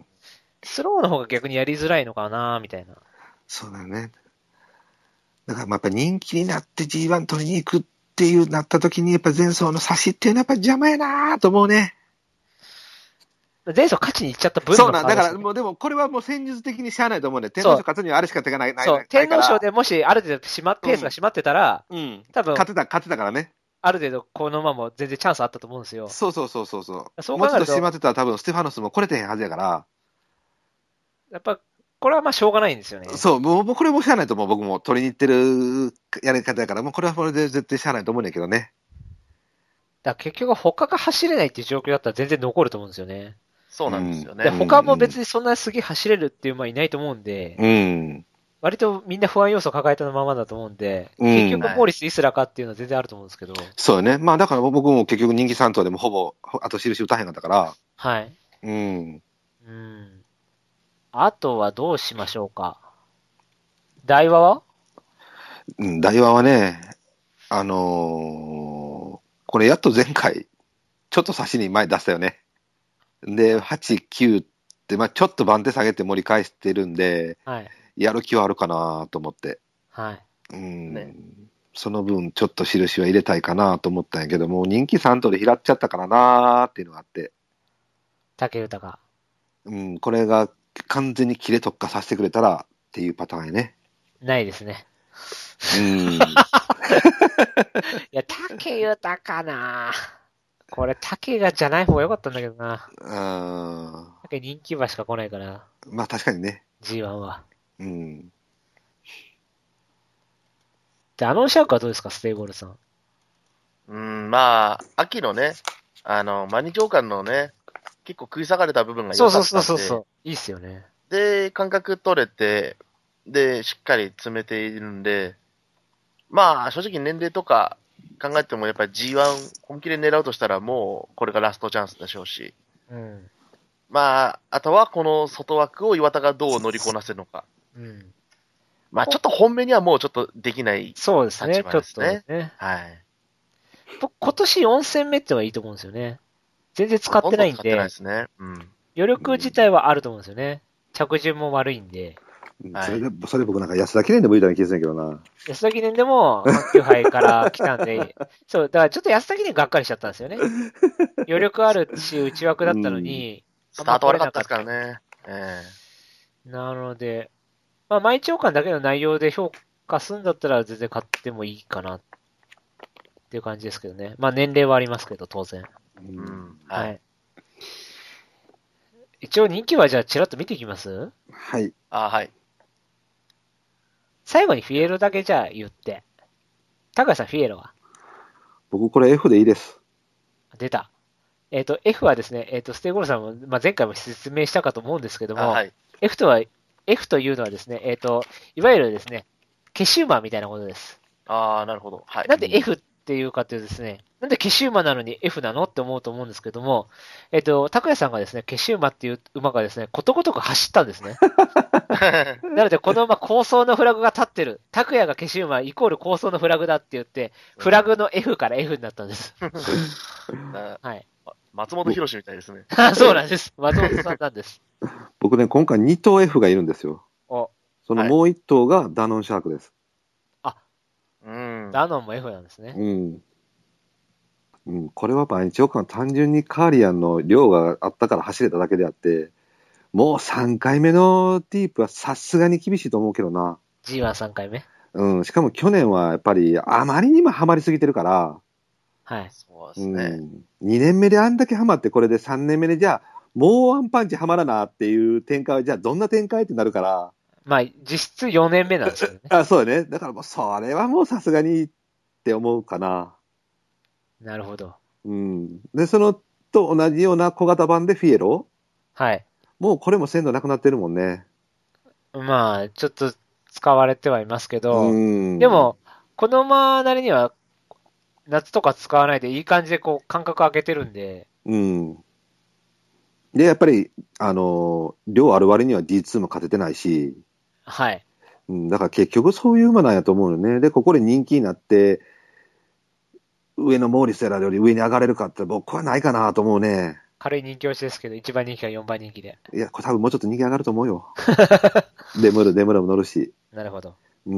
スローの方が逆にやりづらいのかなみたいな。 そうだね。だからまあやっぱ人気になって G1 取りに行くっていうなった時に、やっぱ前走の差しっていうのはやっぱ邪魔やなと思うね。 前走勝ちに行っちゃった分の、 そうなんだからもうでもこれはもう戦術的にしゃあないと思うね。天皇賞勝つにはあれしか手がない。 そう、天皇賞でもしある程度ペースが閉まってたら、 うん。 多分、 勝てたからね。 ある程度この馬も全然チャンスあったと思うんですよ。 そう。そう考えるともうちょっと閉まってたら多分ステファノスも来れてへんはずやから。 やっぱ、これはまあしょうがないんですよね。 そう、もうこれもしゃあないと思う。僕も取りに行ってるやり方やから、もうこれはこれで絶対しゃあないと思うんだけどね。 だから結局他が走れないっていう状況だったら全然残ると思うんですよね。 そうなんですよね。 で他も別にそんなすげえ走れるっていう馬いないと思うんで、 うん。 割とみんな不安要素を抱えたままだと思うんで、 うん結局モーリス・イスラかっていうのは全然あると思うんですけど。 そうね。まあだから僕も結局人気3頭でもほぼ、あと印打たへんかったから。 はい。 うん。 あとはどうしましょうか。大和は大和はね、これやっと前回、ちょっと差しに前出したよね。で、8、9って、まあちょっと番手下げて盛り返してるんで、 はい。 やる気はあるかなと思って。 はい。 ね、その分、ちょっと印は入れたいかなと思ったんやけど、もう人気3頭で拾っちゃったからなーっていうのがあって。 竹豊。 これが完全に切れ特化させてくれたらっていうパターンやね。 ないですね。いや、竹豊なこれ、竹がじゃない方が良かったんだけどな。竹人気馬しか来ないから。 まあ確かにね。 G1 は。で、シャークはどうですか、ステイゴールさん。 まあ、秋のね、マニ長官のね、結構食い下がれた部分が良かったんで。 そう。いいっすよね。 で、感覚取れて、で、しっかり詰めているんで、まあ、正直年齢とか考えてもやっぱり G1 本気で狙うとしたらもうこれがラストチャンスでしょうし。まあ、あとはこの外枠を岩田がどう乗りこなせるのか。まあ、ちょっと本命にはもうちょっとできない立場ですね。 そうですね、ちょっとね。 はい。 僕、今年4戦目ってのはいいと思うんですよね。全然使ってないんで。 使ってないですね。 余力自体はあると思うんですよね。着順も悪いんで。 それ僕なんか安田記念でもいいたような気がするけどな。 安田記念でも、阪急杯から来たんで、そう、だからちょっと安田記念がっかりしちゃったんですよね。余力あるし、内枠だったのに、 スタート悪かったですからね。 なので、まあ、毎朝間だけの内容で評価するんだったら全然買ってもいいかなっていう感じですけどね。まあ、年齢はありますけど、当然。はい。一応人気はじゃあちらっと見ていきます？ はい。 はい。 最後にフィエロだけじゃあ言って。高橋さん、フィエロは？ 僕これ F でいいです。 出た。F はですね、ステイゴールさんも、まあ、前回も説明したかと思うんですけども、F というのはですね、いわゆるですね、消し馬みたいなことです。 なるほど。はい。 なんで F っていうかっていうですね、なんで消し馬なのに F なのって思うと思うんですけども、拓也さんがですね、消し馬っていう馬がですね、ことごとく走ったんですね。なので、この馬、構想のフラグが立ってる。拓也が消し馬イコール構想のフラグだって言って、フラグの F から F になったんです。はい。 松本博士みたいですね。 そうなんです。松本さんなんです。 僕ね、今回2頭 F がいるんですよ。そのもう1頭がダノンシャークです。 ダノンも F なんですね。 これは毎日岡単純にカーリアンの量があったから走れただけであって、もう3回目のディープはさすがに厳しいと思うけどな。 G13 回目？ しかも去年はやっぱりあまりにもハマりすぎてるから、 はい。 そうですね。 2年目であんだけハマってこれで3年目でじゃあもうワンパンチハマらなっていう展開はじゃあどんな展開ってなるから。 まあ実質4年目なんですよね。 そうね。だからもうそれはもうさすがにって思うかな。 なるほど。 で、そのと同じような小型版でフィエロはい。 もうこれも鮮度なくなってるもんね。 まあ、ちょっと使われてはいますけど、 うん。 でも、この馬なりには、夏とか使わないでいい感じでこう、間隔空けてるんで、 うん。で、やっぱり、量ある割には D2 も勝ててないし、 はい。 うん、だから結局そういう馬なんやと思うよね。で、ここで人気になって、上のモーリスやらより上に上がれるかって僕はないかなと思うね。 軽い人気推しですけど、1番人気は4番人気で。 いや、これ多分もうちょっと人気上がると思うよ。デムラも乗るし。 なるほど。 うん。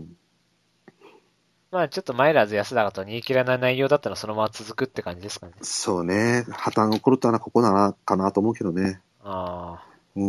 まあ、ちょっとマイラーズ安田と煮え切らない内容だったらそのまま続くって感じですかね。 そうね。破綻起こるとはここだな、かなと思うけどね。 ああ。 うん。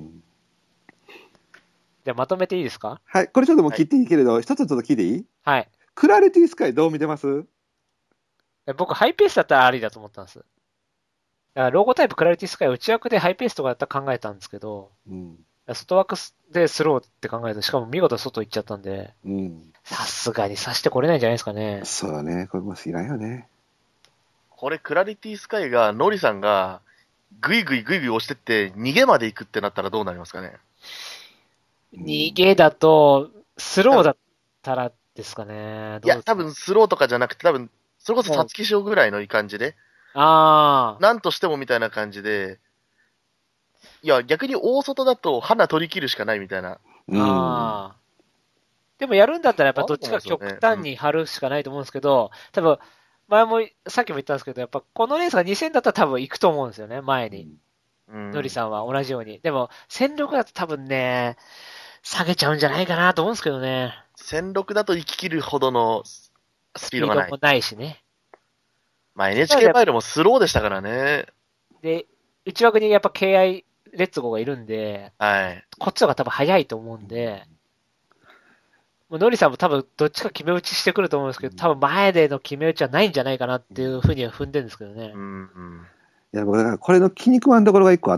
じゃあまとめていいですか？ はい。これちょっともう切っていいけれど、一つちょっと聞いていい？ はい。 クラリティスカイどう見てます？ 僕、ハイペースだったらありだと思ったんです。だからロゴタイプクラリティスカイ内枠でハイペースとかだったら考えたんですけど、 うん。 外枠でスローって考えると、しかも見事外行っちゃったんで、 うん。 さすがに刺してこれないんじゃないですかね。 そうだね。これもいらんよね。 これ、クラリティスカイが、ノリさんが、ぐいぐい押してって、逃げまで行くってなったらどうなりますかね。 逃げだと、スローだったらですかね。 いや、多分スローとかじゃなくて、多分、それこそ皐月賞ぐらいのいい感じで、 ああ。 なんとしてもみたいな感じで、いや、逆に大外だと花取り切るしかないみたいな。 うん。 ああ。でもやるんだったらやっぱどっちか極端に張るしかないと思うんですけど、多分、前も、さっきも言ったんですけど、やっぱこのレースが2000だったら多分行くと思うんですよね、前に。ノリさんは同じように。でも、1006だと多分ね、下げちゃうんじゃないかなと思うんですけどね。 1006だと行き切るほどのスピードがない。 もないしね。 まあ NHK マイルもスローでしたからね。 で、内枠にやっぱ KI レッツゴーがいるんで、 はい。 こっちの方が多分早いと思うんで、もうノリさんも多分どっちか決め打ちしてくると思うんですけど、多分前での決め打ちはないんじゃないかなっていうふうには踏んでるんですけどね。 いや、僕、だからこれの気に食わんところが一個あって、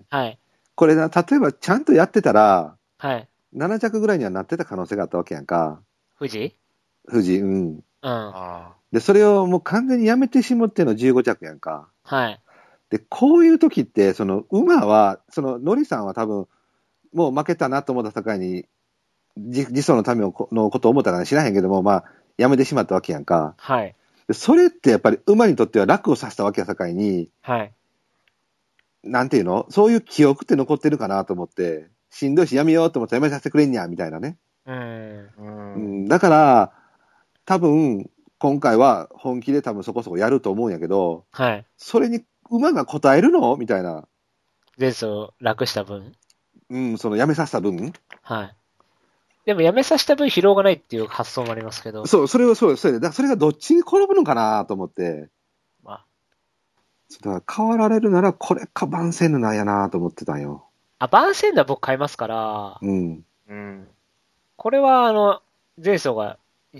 はい。 これな、例えばちゃんとやってたら、 はい。 7着ぐらいにはなってた可能性があったわけやんか。 富士、 うん。 うん。はで、それをもう完全にやめてしまっての15着やんか。 い。 で、こういう時って、その馬は、そのノリさんは多分、もう負けたなと思った境に、自走のためのことを思ったから知らへんけども、まあ、やめてしまったわけやんか。 はい。 でそれってやっぱり馬にとっては楽をさせたわけや境に、 はい。 なんていうのそういう記憶って残ってるかなと思って、しんどいしやめようと思ってやめさせてくれんにゃ、みたいなね。だから、多分、今回は本気で多分そこそこやると思うんやけど、 はい。 それに馬が応えるのみたいな。 レースを楽した分。 そのやめさせた分。 はい。でもやめさせた分疲労がないっていう発想もありますけど。 そう、それで。だからそれがどっちに転ぶのかなと思って。 まあ。 だから変わられるならこれかバンセンヌなんやなと思ってたんよ。 バンセンヌは僕買いますから、 うん。 これは前走が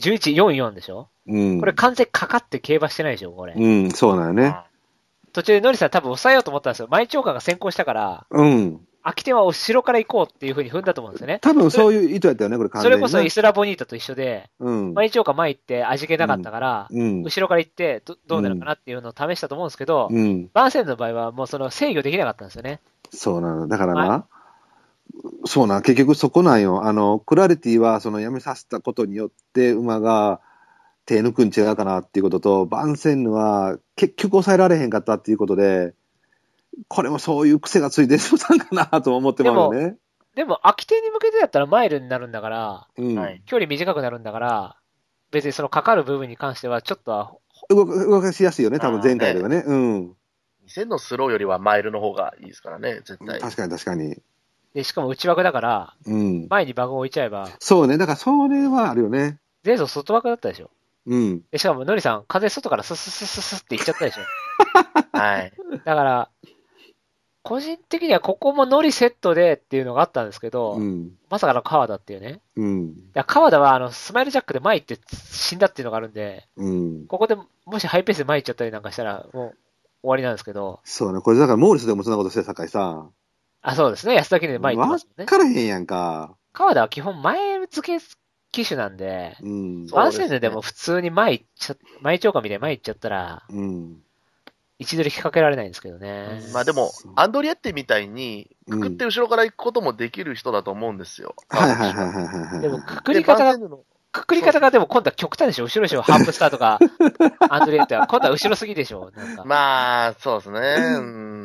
1144でしょ？うん。これ完全かかって競馬してないでしょ、これ。 うん、そうなんよね。 途中でノリさん多分抑えようと思ったんですよ。前長官が先行したから、 うん。 秋天は後ろから行こうっていう風に踏んだと思うんですよね。 多分そういう意図やったよね、これ完全に。 それこそイスラボニータと一緒で、前長官前行って味気なかったから、後ろから行ってどうなるかなっていうのを試したと思うんですけど、バンセンの場合はもうその制御できなかったんですよね。 そうなの。だからな、そうな、結局そこなんよ。クラリティはそのやめさせたことによって馬が手抜くん違うかなっていうことと、バンセンヌは結局抑えられへんかったっていうことで、これもそういう癖がついてしまったんかなと思ってもらうよね。 でも、秋天に向けてだったらマイルになるんだから、距離短くなるんだから、別にそのかかる部分に関してはちょっとは動かしやすいよね、多分前回ではね。 2000のスローよりはマイルの方がいいですからね、絶対。 確かに。 で、しかも内枠だから、前に馬群置いちゃえば。 そうね、だからそれはあるよね。 前走外枠だったでしょ。で、しかもノリさん、風外からスススススって行っちゃったでしょ。 はい。 だから、個人的にはここもノリセットでっていうのがあったんですけど、まさかの川田っていうね。川田はスマイルジャックで前行って死んだっていうのがあるんで、ここでもしハイペースで前行っちゃったりなんかしたら、もう終わりなんですけど。 そうね、これだからモーリスでもそんなことして酒井さ。 そうですね、安田記念で前行ってますもんね。 分からへんやんか。 川田は基本前付け機種なんで、バンセンヌでも普通に前長官みたいに前行っちゃったら、 位置取り引っ掛けられないんですけどね。 まあでも、アンドリエッティみたいに、くくって後ろから行くこともできる人だと思うんですよ。 はいはいはいはいはい。 でも、くくり方がでも今度は極端でしょ。後ろでしょ。ハープスターとか、アンドリエットは。今度は後ろすぎでしょ。なんか。 まあ、そうですね。うん。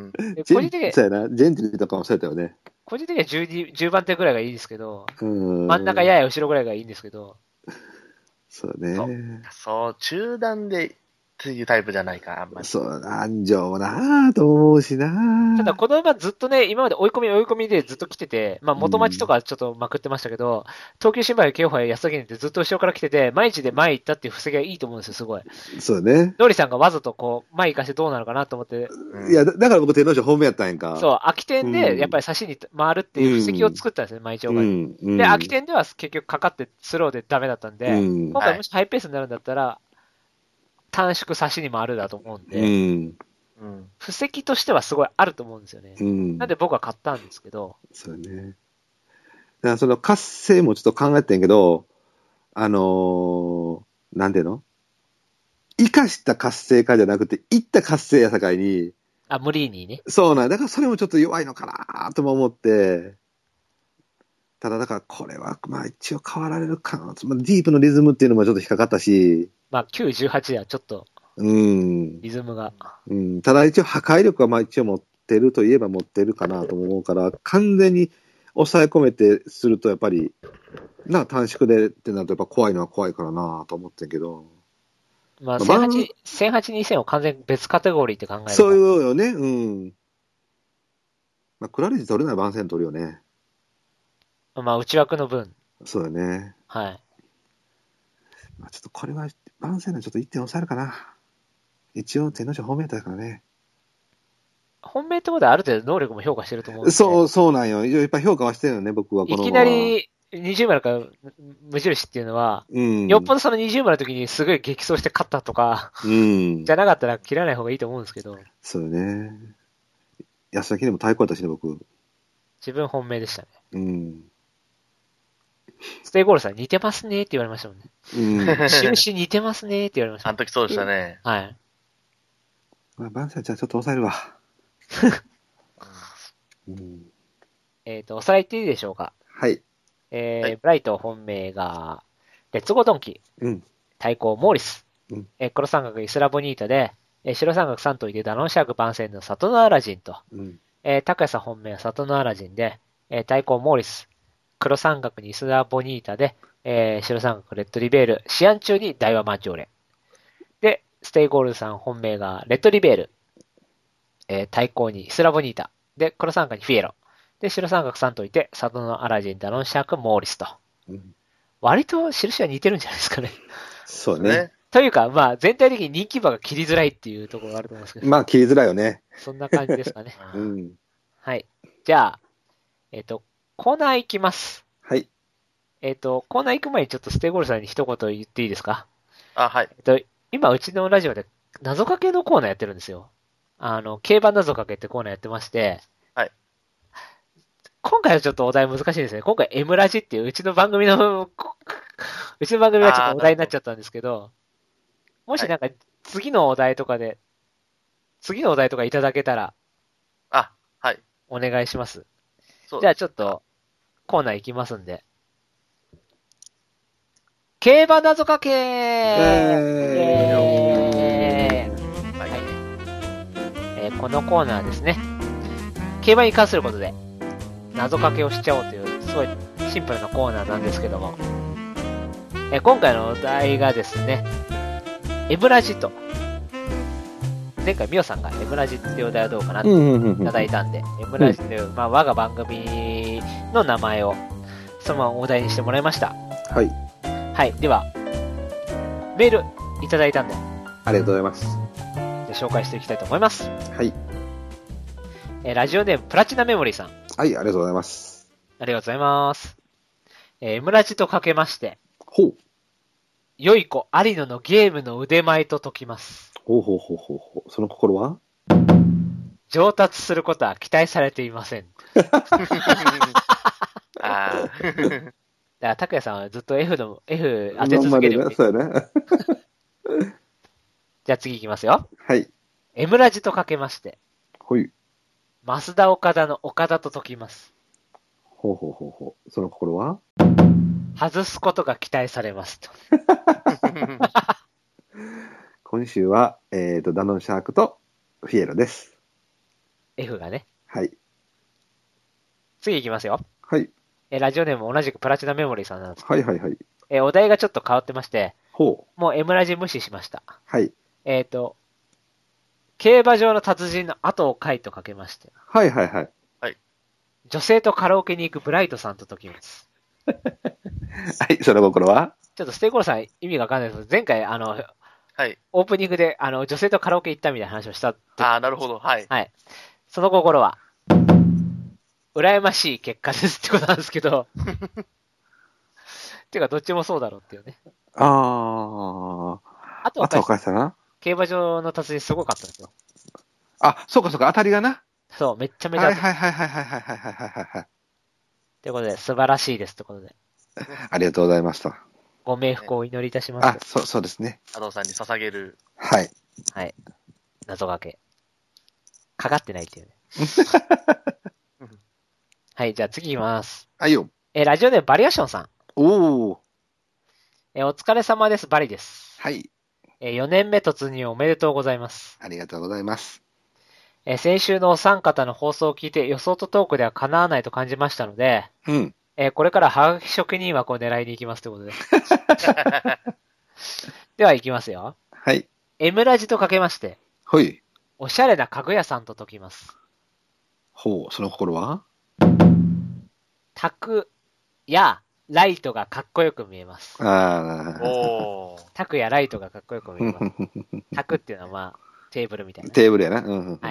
個人的に、そうやな。ジェンティルとかもそうやったよね。 個人的には10番手ぐらいがいいですけど、 真ん中やや後ろぐらいがいいんですけど。 そうね。 そう、中段でっていうタイプじゃないか、あんまり。 そう、安城もなぁと思うしなぁ。 ただ、この馬ずっとね、今まで追い込みでずっと来てて、まあ、元町とかちょっとまくってましたけど、東急新聞京杯安田記念ってずっと後ろから来てて、毎日で前行ったっていう布石がいいと思うんですよ、すごい。 そうね。 ノリさんがわざとこう、前行かしてどうなのかなと思って。 いや、だから僕天皇賞本命やったんやんか。 そう、空き店でやっぱり差しに回るっていう布石を作ったんですね、毎日が。で、空き店では結局かかってスローでダメだったんで、今回もしハイペースになるんだったら、短縮差しに回るだと思うんで、布石としてはすごいあると思うんですよね。なんで僕は買ったんですけど。 そうね。だからその活性もちょっと考えてんけど、なんていうの？生かした活性化じゃなくて、いった活性やさかいに。 無理にね。 そうなんだからそれもちょっと弱いのかなとも思って。ただだからこれは、まあ一応変わられるかな。ディープのリズムっていうのもちょっと引っかかったし。 まあ9、18ではちょっと。リズムが。 ただ一応破壊力はまあ一応持ってるといえば持ってるかなと思うから、完全に抑え込めてするとやっぱり、短縮でってなるとやっぱ怖いのは怖いからなと思ってんけど。 まあ1008、2000を完全に別カテゴリーって考えると。 そういうよね。まあクラリジ取れない番線取るよね。 まあ内枠の分。 そうだね。 はい。 まあちょっとこれは番線のちょっと1点抑えるかな。一応天皇賞本命だからね。 本命ってことはある程度能力も評価してると思うんで。 そうなんよ。やっぱ評価はしてるよね、僕はこの。 いきなり20丸から無印っていうのは、よっぽどその20丸の時にすごい激走して勝ったとか、じゃなかったら切らない方がいいと思うんですけど。 そうね。安田記念も対抗だったしね、僕。 自分本命でしたね。ステイゴールさん似てますねって言われましたもんね。印似てますねって言われました。 あの時そうでしたね。 はい。 まあ、バンサーじゃあちょっと抑えるわ。 おさらい言っていいでしょうか。 はい。 ブライト本命が、レッツゴードンキ。対抗モーリス。黒三角イスラボニータで、白三角3頭いてダノンシャーク番線の里のアラジンと。高谷さん本命は里のアラジンで、対抗モーリス。黒三角にイスラボニータで、白三角レッドリベール。試案中に大和マンジョーレ。で、ステイゴールさん本命がレッドリベール。対抗にイスラボニータ。で、黒三角にフィエロ。で、白三角3頭いて、里のアラジン、ダノンシャーク、モーリスと。割と印は似てるんじゃないですかね。 そうね。 というか、まあ、全体的に人気馬が切りづらいっていうところがあると思うんですけど。 まあ、切りづらいよね。 そんな感じですかね。はい。じゃあ、コーナー行きます。 はい。 コーナー行く前にちょっとステイゴールさんに一言言っていいですか？ はい。 今、うちのラジオで謎かけのコーナーやってるんですよ。競馬謎かけってコーナーやってまして、 はい。 今回はちょっとお題難しいですね。今回 M ラジっていううちの番組がちょっとお題になっちゃったんですけど、もしなんか次のお題とかいただけたら、 はい。 お願いします。じゃあちょっとコーナー行きますんで。競馬謎かけこのコーナーですね。競馬に関することで謎かけをしちゃおうという、すごいシンプルなコーナーなんですけども。今回のお題がですね、エムラジと。前回ミオさんがエムラジっていうお題はどうかなっていただいたんで、エムラジという、まあ我が番組の名前をそのままお題にしてもらいました。 はい。 はい。では、メールいただいたんで。 ありがとうございます。 で紹介していきたいと思います。 はい。 ラジオネームプラチナメモリーさん。 はい、ありがとうございます。 ありがとうございます。エムラジとかけまして。 ほう。 良い子有野のゲームの腕前と解きます。 ほう。その心は？ 上達することは期待されていません。だから拓也さんはずっと F 当て続けるように。 そうやね。 じゃあ次行きますよ。 はい。 M ラジとかけまして、 ほい。 増田岡田の岡田と解きます。 ほう。その心は？ 外すことが期待されますと。 今週は、ダノンシャークとフィエロです。 F がね。 はい。 次行きますよ。 はい。 ラジオネーム同じくプラチナメモリーさんなんですけど。 はい。 お題がちょっと変わってまして、 ほう。 もう M ラジ無視しました。 はい。 競馬場の達人の後を書いとかけまして。 はい。 女性とカラオケに行くブライトさんと解きます。 はい、その心は？ ちょっとステイコールさん意味がわかんないですけど、前回はい。 オープニングで女性とカラオケ行ったみたいな話をした。 ああ、なるほど。はい。 はい。その心は、羨ましい結果ですってことなんですけど。てか、どっちもそうだろうっていうね。 あとは返したな。 競馬場の達人すごかったんですよ。 あ、そうか、当たりがな。 そう、めっちゃめちゃ。 はい。 ということで、素晴らしいですってことで。 ありがとうございました。 ご冥福をお祈りいたします。 そうですね。 加藤さんに捧げる。 はい。 謎かけ。かかってないっていうね。はい、じゃあ次行きます。 はいよ。 ラジオでバリアションさん。 お疲れ様です、バリです。 はい。 4年目突入おめでとうございます。 ありがとうございます。 先週のお三方の放送を聞いて予想とトークでは叶わないと感じましたので、 うん。 これからハガキ職人枠を狙いに行きますということで。では行きますよ。 はい。 M ラジとかけまして、 ほい。 おしゃれな家具屋さんと解きます。 ほう、その心は？ 卓やライトがかっこよく見えます。 おー。 卓やライトがかっこよく見えます。卓っていうのはまあ、テーブルみたいな。 テーブルやな。 はい。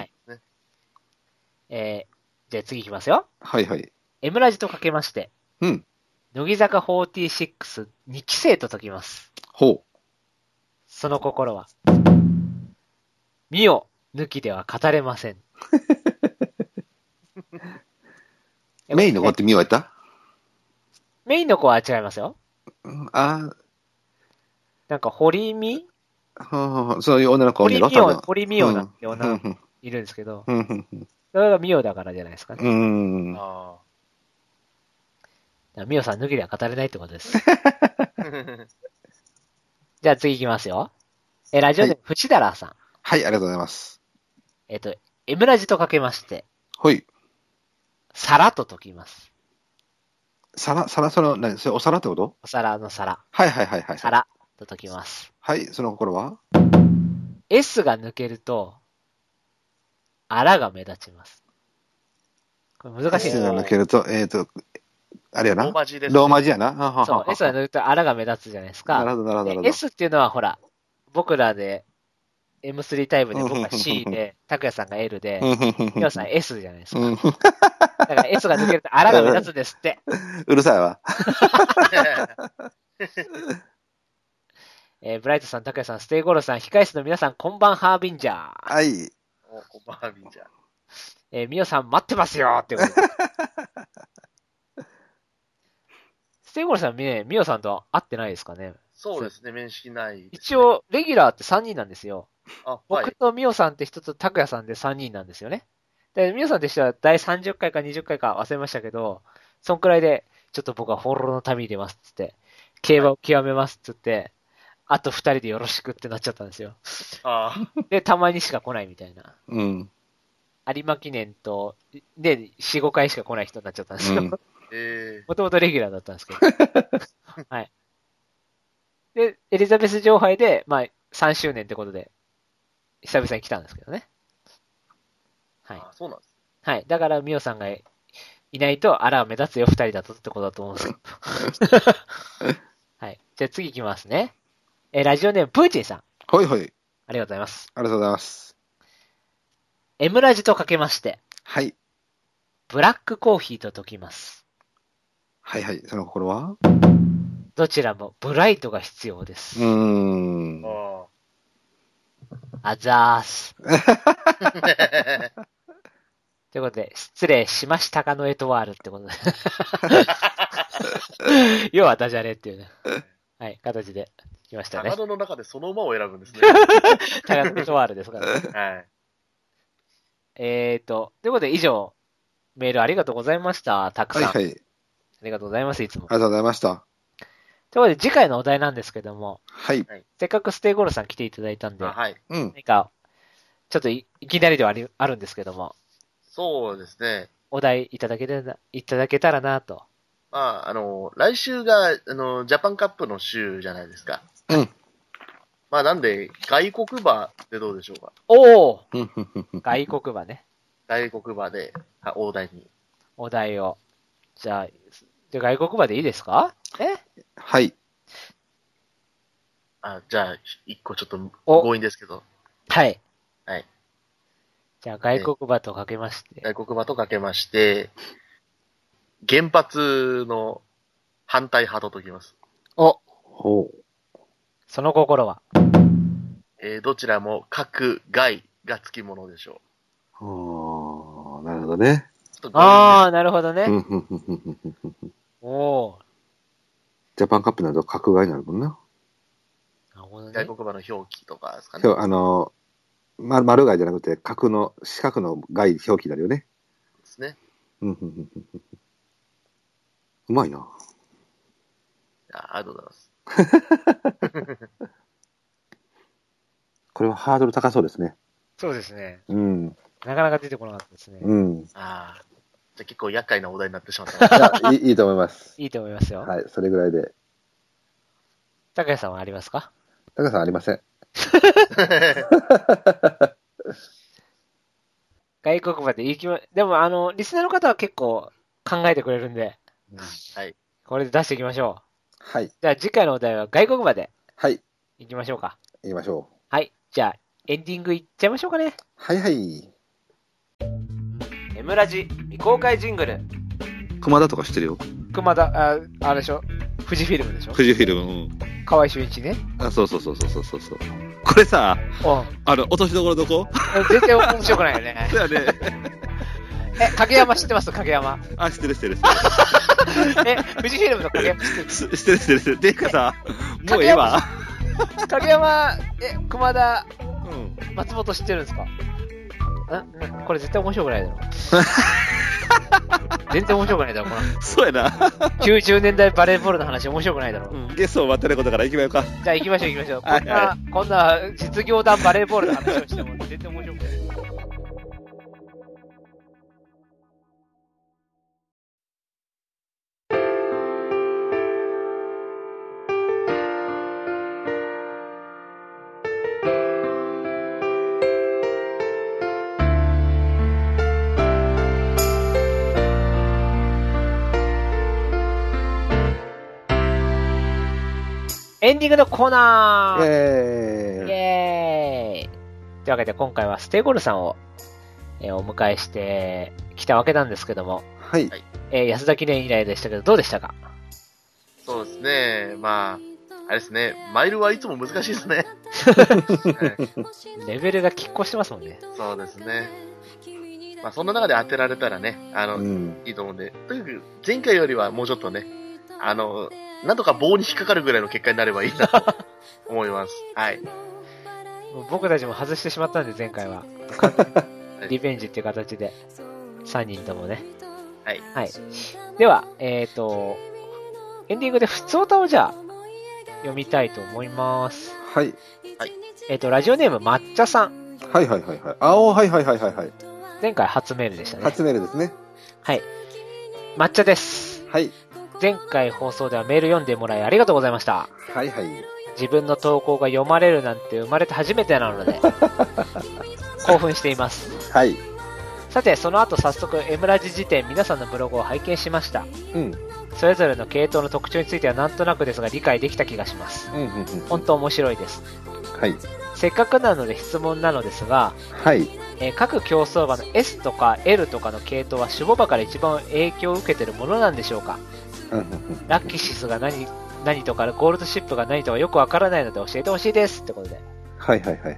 じゃあ次行きますよ。 はい。 M ラジとかけまして、 うん。 乃木坂46 2期生と解きます。 ほう。 その心は、ミオ抜きでは語れません。 メインの子って見終えた？ メインの子は違いますよ。なんか、堀美？ そういう女の子堀美央なんて女の子いるんですけど、それがミオだからじゃないですかね。ミオさん抜きでは語れないってことです。じゃあ次行きますよ。ラジオで藤田らさん。 はい、ありがとうございます。 M ラジとかけまして、 ほい。 皿と解きます。 皿、それお皿ってこと？ お皿の皿。 はい。 皿と解きます。 はい、その心は？ S が抜けると、あらが目立ちます。これ難しいです S が抜けると、あれやな。 ローマ字です、 ローマ字やな。 そう、S が抜けるとあらが目立つじゃないですか。 なるほど。 S っていうのはほら、僕らで M3 タイプで僕が C で、拓也さんが L で、ミオさん S じゃないですか。だから S が抜けるとあらが目立つんですって。 うるさいわ。 ブライトさん、拓也さん、ステイゴールさん、控室の皆さん、こんばんハービンジャー。 はい。 こんばんハービンジャー。ミオさん、待ってますよってことで。ステイゴールさん、ミオさんと会ってないですかね？ そうですね、面識ない、ね。 一応、レギュラーって3人なんですよ。 はい、 僕とミオさんって人と拓也さんで3人なんですよね。で、ミオさんとしては第30回か20回か忘れましたけど、そんくらいで、ちょっと僕はフォローの旅に出ますっつって、競馬を極めますっつって、あと2人でよろしくってなっちゃったんですよ。で、たまにしか来ないみたいな。 うん。 有馬記念と、で、4、5回しか来ない人になっちゃったんですよ。もともとレギュラーだったんですけど。はい。で、エリザベス女王杯で、まあ、3周年ってことで、久々に来たんですけどね。はい。 そうなんです。 はい。だから、ミオさんがいないと、あら、目立つよ、2人だとってことだと思うんですけど。はい。じゃあ次行きますね。ラジオネーム、プーチンさん。 はい。 ありがとうございます。 ありがとうございます。 M ラジとかけまして。 はい。 ブラックコーヒーと解きます。 はい。その心は？ どちらもブライトが必要です。あざーす。ということで、失礼しましたかのエトワールってことで。要はダジャレっていうね。はい、形で来ましたね。 長野の中でその馬を選ぶんですね。 タガノエトワールですからね。 はい。 ということで以上、メールありがとうございました。たくさん。 はいはい。 ありがとうございます、いつも。 ありがとうございました。 ということで、次回のお題なんですけども、 はい。 せっかくステイゴールさん来ていただいたんで、 はい。 うん。 何か、ちょっといきなりではあるんですけども、 そうですね。 お題いただけたらなと。 まあ、来週が、ジャパンカップの週じゃないですか。 うん。 まあ、なんで、外国馬でどうでしょうか。 おお外国馬ね。 外国馬で、大台に。 お題を。じゃあ外国馬でいいですか？ はい。 じゃあ、一個ちょっと強引ですけど。 はい。 はい。 じゃあ、外国馬とかけまして。 外国馬とかけまして、原発の反対派と解きます。 おほう。 その心はどちらも核外がつきものでしょう。なるほどね。 ああ、なるほどね。おお。 ジャパンカップになると核外になるもんな。 なるほどね。 外国馬の表記とかですかね。 丸外じゃなくて、四角の外表記になるよね。 ですね。 うまいな。 ありがとうございます。 これはハードル高そうですね。 そうですね。 うん。 なかなか出てこなかったですね。 うん。 じゃあ結構厄介なお題になってしまった。 いいと思います。 いいと思いますよ。 はい、それぐらいで。 高谷さんはありますか？ 高谷さんありません。 外国馬ででもリスナーの方は結構考えてくれるんで、 はい。 これで出していきましょう。 はい。 じゃあ次回のお題は外国馬で。 はい。 いきましょうか。 いきましょう。 はい。じゃあ、エンディングいっちゃいましょうかね。 はいはい。 エムラジ未公開ジングル。 熊田とか知ってるよ。 熊田、あれでしょ。富士フィルムでしょ。 富士フィルム。うん。 河合俊一ね。 そう。これさ、落としどころどこ？ 全然面白くないよね。 そうやね。 影山知ってます？影山。 知ってる。 富士フィルムの影山知ってる？ 知ってる。てかさ、もうええわ。 影山、熊田、松本知ってるんですか？これ絶対面白くないだろ。全然面白くないだろ、この。 そうやな。 90年代バレーボールの話面白くないだろ。 ゲストを待ってることから行きましょうか。 じゃあ行きましょう。こんな実業団バレーボールの話をしても全然面白くない。エンディングのコーナー。イエーイ。というわけで今回はステイゴールさんを、お迎えしてきたわけなんですけども。 はい。 安田記念以来でしたけど、どうでしたか？ そうですね。まあ、あれですね。マイルはいつも難しいですね。 レベルが拮抗してますもんね。 そうですね。まあ、そんな中で当てられたらね、いいと思うんで、とにかく前回よりはもうちょっとね、なんとか棒に引っかかるぐらいの結果になればいいなと思います。はい。 僕たちも外してしまったんで、前回は。リベンジっていう形で、3人ともね。 はい。 はい。では、エンディングで普通歌をじゃあ、読みたいと思います。 はい。 はい。 ラジオネーム抹茶さん。 はい。はい。 前回初メールでしたね。 初メールですね。 はい。抹茶です。 はい。 前回放送ではメール読んでもらいありがとうございました。 はい。 自分の投稿が読まれるなんて生まれて初めてなので、興奮しています。 はい。 さて、その後早速、エムラジ辞典皆さんのブログを拝見しました。それぞれの系統の特徴についてはなんとなくですが理解できた気がします。本当面白いです。 はい。 せっかくなので質問なのですが、 はい。 各競走馬の S とか L とかの系統は種牡馬から一番影響を受けているものなんでしょうか？ラッキシスが何とかゴールドシップが何とかよくわからないので教えてほしいですってことで。 はい。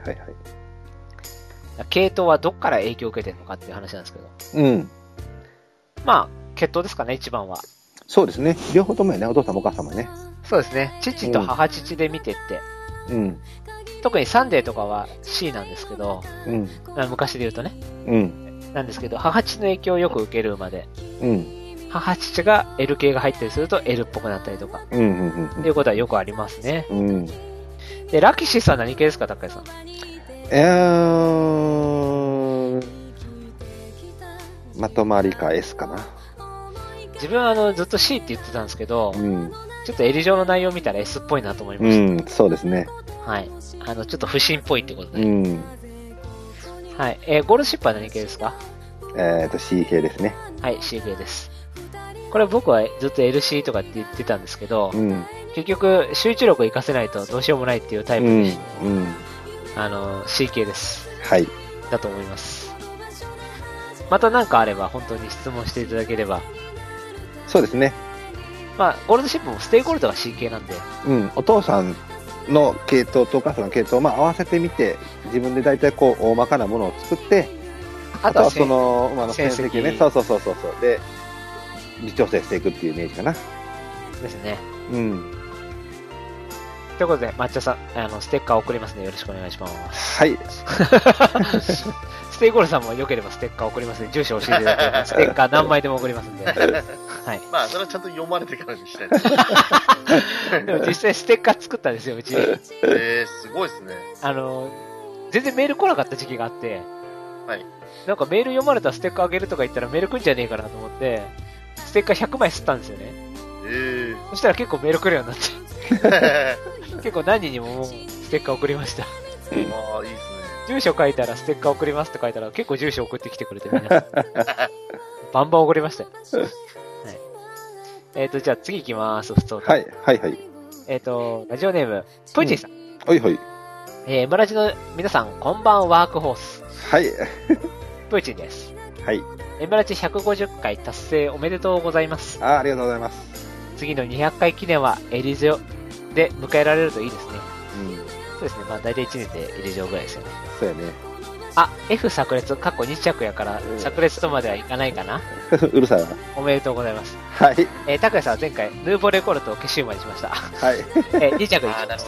系統はどっから影響を受けてるのかっていう話なんですけど。まあ、血統ですかね、一番は。 そうですね。両方ともやね、お父様お母様ね。 そうですね。父と母父で見てって。特にサンデーとかは C なんですけど、昔で言うとね。 なんですけど、母父の影響をよく受ける馬で、 うん。 母父が L 系が入ったりすると L っぽくなったりとか、 うん。うん。 っていうことはよくありますね。 うん。 で、ラキシスは何系ですか、高井さん。 まとまりか S かな。 自分はずっと C って言ってたんですけど、 うん。 ちょっと L 上の内容を見たら S っぽいなと思いました。 うん、そうですね。 はい。ちょっと不審っぽいってことで。 うん。 はい。ゴールドシップは何系ですか？ C 系ですね。 はい、C 系です。これ僕はずっと LC とかって言ってたんですけど、 うん。 結局集中力を活かせないとどうしようもないっていうタイプうん。 で、 うん。 C 系です。 はい。 だと思います。また何かあれば本当に質問していただければ。 そうですね。 まあ、ゴールドシップもステイゴールドが C 系なんで。 うん。お父さんの系統とお母さんの系統を合わせてみて、自分で大体こう大まかなものを作って、あとはその馬の成績ね。そう。で、微調整していくっていうイメージかな。 ですね。 うん。 ということで、抹茶さん、ステッカー送りますのでよろしくお願いします。 はい。 ステイゴールドさんも良ければステッカー送りますので、住所教えていただければ、ステッカー何枚でも送りますんで。はい。 まあ、それはちゃんと読まれてからにしたいです。 でも実際ステッカー作ったんですよ、うち。 すごいですね。 全然メール来なかった時期があって、 はい。 なんかメール読まれたらステッカーあげるとか言ったらメール来んじゃねえかなと思って、ステッカー100枚吸ったんですよね。そしたら結構メール来るようになって。結構何人にももうステッカー送りました。 ああ、いいですね。 住所書いたらステッカー送りますって書いたら結構住所送ってきてくれてみんな。バンバン送りましたよ。はい。じゃあ次行きます、普通と。 はい。ラジオネーム、プーチンさん。 はいはい。 村ラジの皆さん、こんばんワークホース。 はい。 プーチンです。 はい。 村ラジ150回達成おめでとうございます。 ありがとうございます。 次の200回記念はエリゼオで迎えられるといいですね。そうですね。まあ大体1年でエリゼオぐらいですよね。 そうやね。 F 炸裂、過去2着やから、炸裂とまではいかないかな。 うるさいな。 おめでとうございます。 はい。 拓也さんは前回、ヌーボーレコルトを消し馬にしました。 はい。 2着にしました。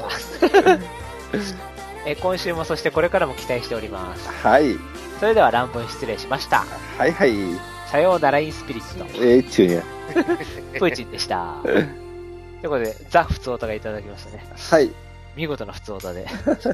今週もそしてこれからも期待しております。 はい。 それでは乱文失礼しました。 はいはい。 さようならインスピリット。 中にゃ。 プーチンでした。ということで、ザ・普通オタがいただきましたね。 はい。 見事な普通オタで。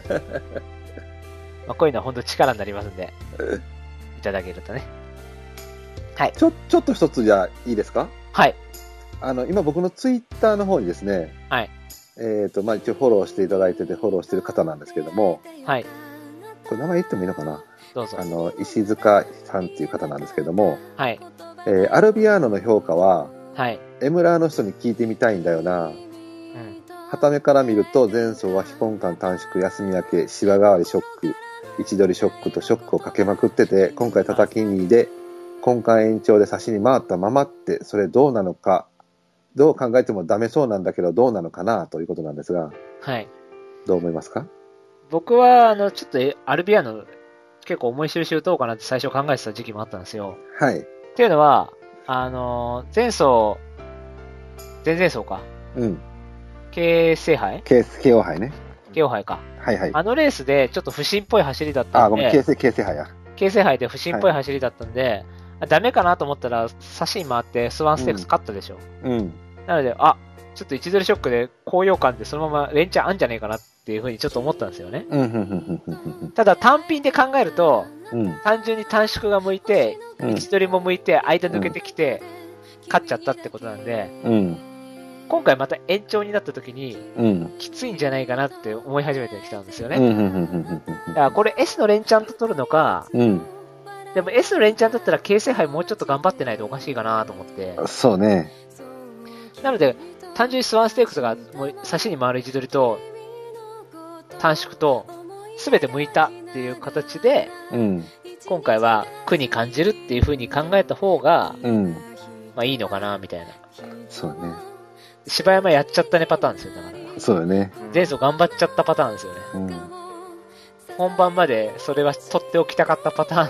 まあこういうのは本当力になりますんで、いただけるとね。はい。 ちょっと一つじゃいいですか？ はい。 今僕のツイッターの方にですね、 はい。 まあ一応フォローしていただいてて、フォローしてる方なんですけども、 はい。 これ名前言ってもいいのかな？ どうぞ。 石塚さんっていう方なんですけども、 はい。 アルビアーノの評価は、 はい。 エムラーの人に聞いてみたいんだよな。傍目から見ると、前走は非根幹短縮、休み明け、芝代わりショック、位置取りショックとショックをかけまくってて、今回叩き2で、根幹延長で差しに回ったままって、それどうなのか、どう考えてもダメそうなんだけど、どうなのかな、ということなんですが、 はい。 どう思いますか？ 僕は、ちょっとアルビアーノ、結構思い印打とうかなって最初考えてた時期もあったんですよ。 はい。 っていうのは、前々走か。 うん。 京成杯京王杯ね。 京王杯か。 はいはい。 レースでちょっと不審っぽい走りだったんで。 ごめん、京成杯や。 京成杯で不審っぽい走りだったんで、ダメかなと思ったら、差しに回ってスワンステークス勝ったでしょ。 うん。 なので、ちょっと位置取りショックで高揚感でそのまま連チャンあんじゃねえかなっていうふうにちょっと思ったんですよね。ただ単品で考えると、単純に短縮が向いて、位置取りも向いて、間抜けてきて、勝っちゃったってことなんで、今回また延長になった時に、きついんじゃないかなって思い始めてきたんですよね。だからこれ S の連チャンと取るのか、でも S の連チャンだったら京成杯もうちょっと頑張ってないとおかしいかなと思って。 そうね。 なので、単純にスワンステークスがもう差しに回る位置取りと、短縮と、すべて向いたっていう形で、今回は苦に感じるっていう風に考えた方が、まあいいのかな、みたいな。 そうね。 芝山やっちゃったねパターンですよ、だから。そうよね。 前走頑張っちゃったパターンですよね。本番までそれは取っておきたかったパター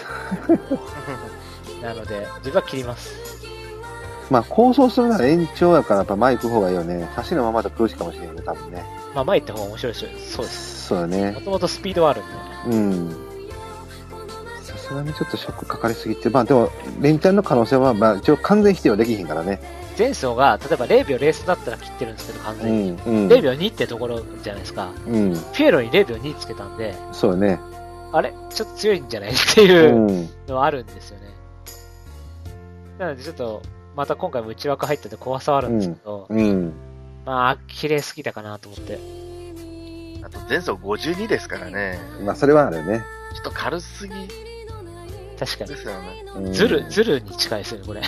ン。なので、自分は切ります。 まあ、構想するなら延長やからやっぱ前行く方がいいよね。差しのままだと苦しいかもしれないね、多分ね。 まあ前行った方が面白いですよ。そうです。 そうだね。 もともとスピードはあるんで。 差すがにちょっとショックかかりすぎて、まあでも、連チャンの可能性は、まあ一応完全否定はできひんからね。 前走が、例えば0秒03だったら切ってるんですけど、完全に。0秒2ってところじゃないですか。ピエロに0秒2つけたんで、 そうね。 あれちょっと強いんじゃないっていうのはあるんですよね。なのでちょっと、また今回も内枠入ってて怖さはあるんですけど、まあ、綺麗すぎたかなと思って。 あと前走52ですからね。 まあそれはあるね。 ちょっと軽すぎ確かに。 ですよね。 ズルに近いですよね、これ。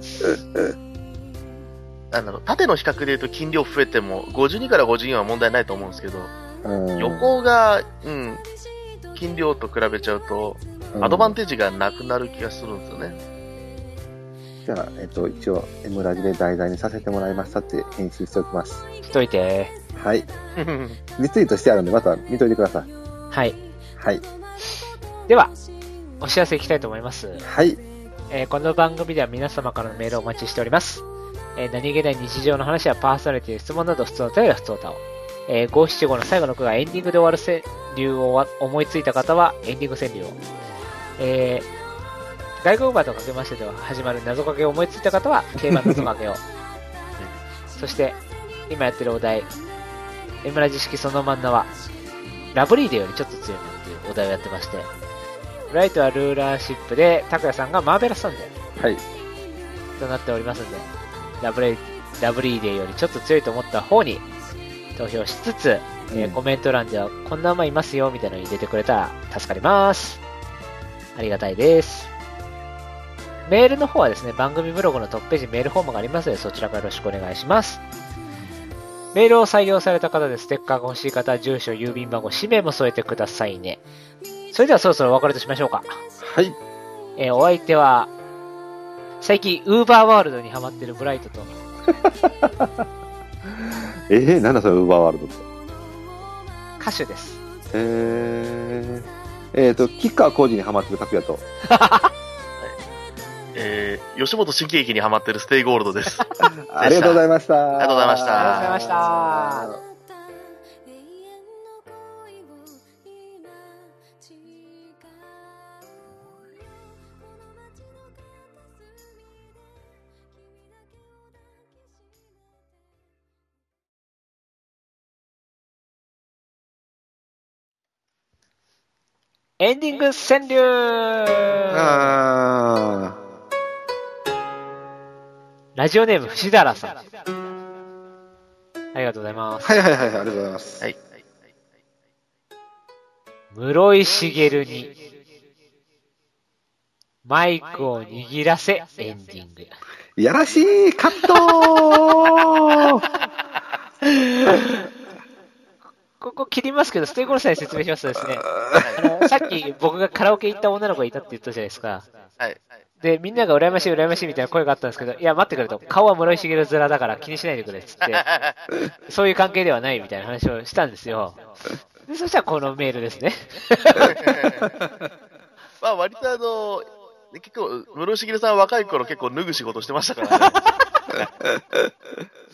縦の比較で言うと筋量増えても、52から54は問題ないと思うんですけど、横が、筋量と比べちゃうと、アドバンテージがなくなる気がするんですよね。 じゃあ、一応、M ラジで題材にさせてもらいましたって返信しておきます。 しといて。 はい。リツイートしてあるんで、また見といてください。 はい。 はい。 では、お知らせいきたいと思います。 はい。 この番組では皆様からのメールをお待ちしております。何気ない日常の話やパーソナリティの質問など普通のお便りは普通歌を。575の最後の句がエンディングで終わる川柳を思いついた方はエンディング川柳を。外国馬とかけましてでは始まる謎かけを思いついた方は競馬謎かけを。そして、今やってるお題、エムラジ式そのまんなは、ラブリーデーよりちょっと強いなっていうお題をやってまして、ブライトはルーラーシップで、拓也さんがマーベラスサンデー。 はい。 となっておりますんで、ラブリーデーよりちょっと強いと思った方に投票しつつ、コメント欄ではこんな馬いますよみたいなのに入れてくれたら助かります。ありがたいです。メールの方はですね、番組ブログのトップページメールフォームがありますので、そちらからよろしくお願いします。メールを採用された方でステッカーが欲しい方は住所、郵便番号、氏名も添えてくださいね。それではそろそろお別れとしましょうか。 はい。 お相手は、最近、ウーバーワールドにハマってるブライトと。 なんだそれ、ウーバーワールドって。 歌手です。 吉川浩司にハマってる拓也と。 吉本新喜劇にハマってるステイゴールドです。 ありがとうございました。 ありがとうございました。 ありがとうございました。エンディング川柳。ラジオネーム、藤原さん。ありがとうございます。 はい、ありがとうございます。 はい。 室井茂に、マイクを握らせ、エンディング。 やらしい、カットここ切りますけど、ステイゴールさんに説明しますとですね、さっき僕がカラオケ行った女の子がいたって言ったじゃないですか。 はい。 で、みんなが羨ましいみたいな声があったんですけど、いや、待ってくれと。顔は室井茂面だから気にしないでくれっつって、そういう関係ではないみたいな話をしたんですよ。で、そしたらこのメールですね。 まあ、割と結構、室井茂さんは若い頃結構脱ぐ仕事してましたからね。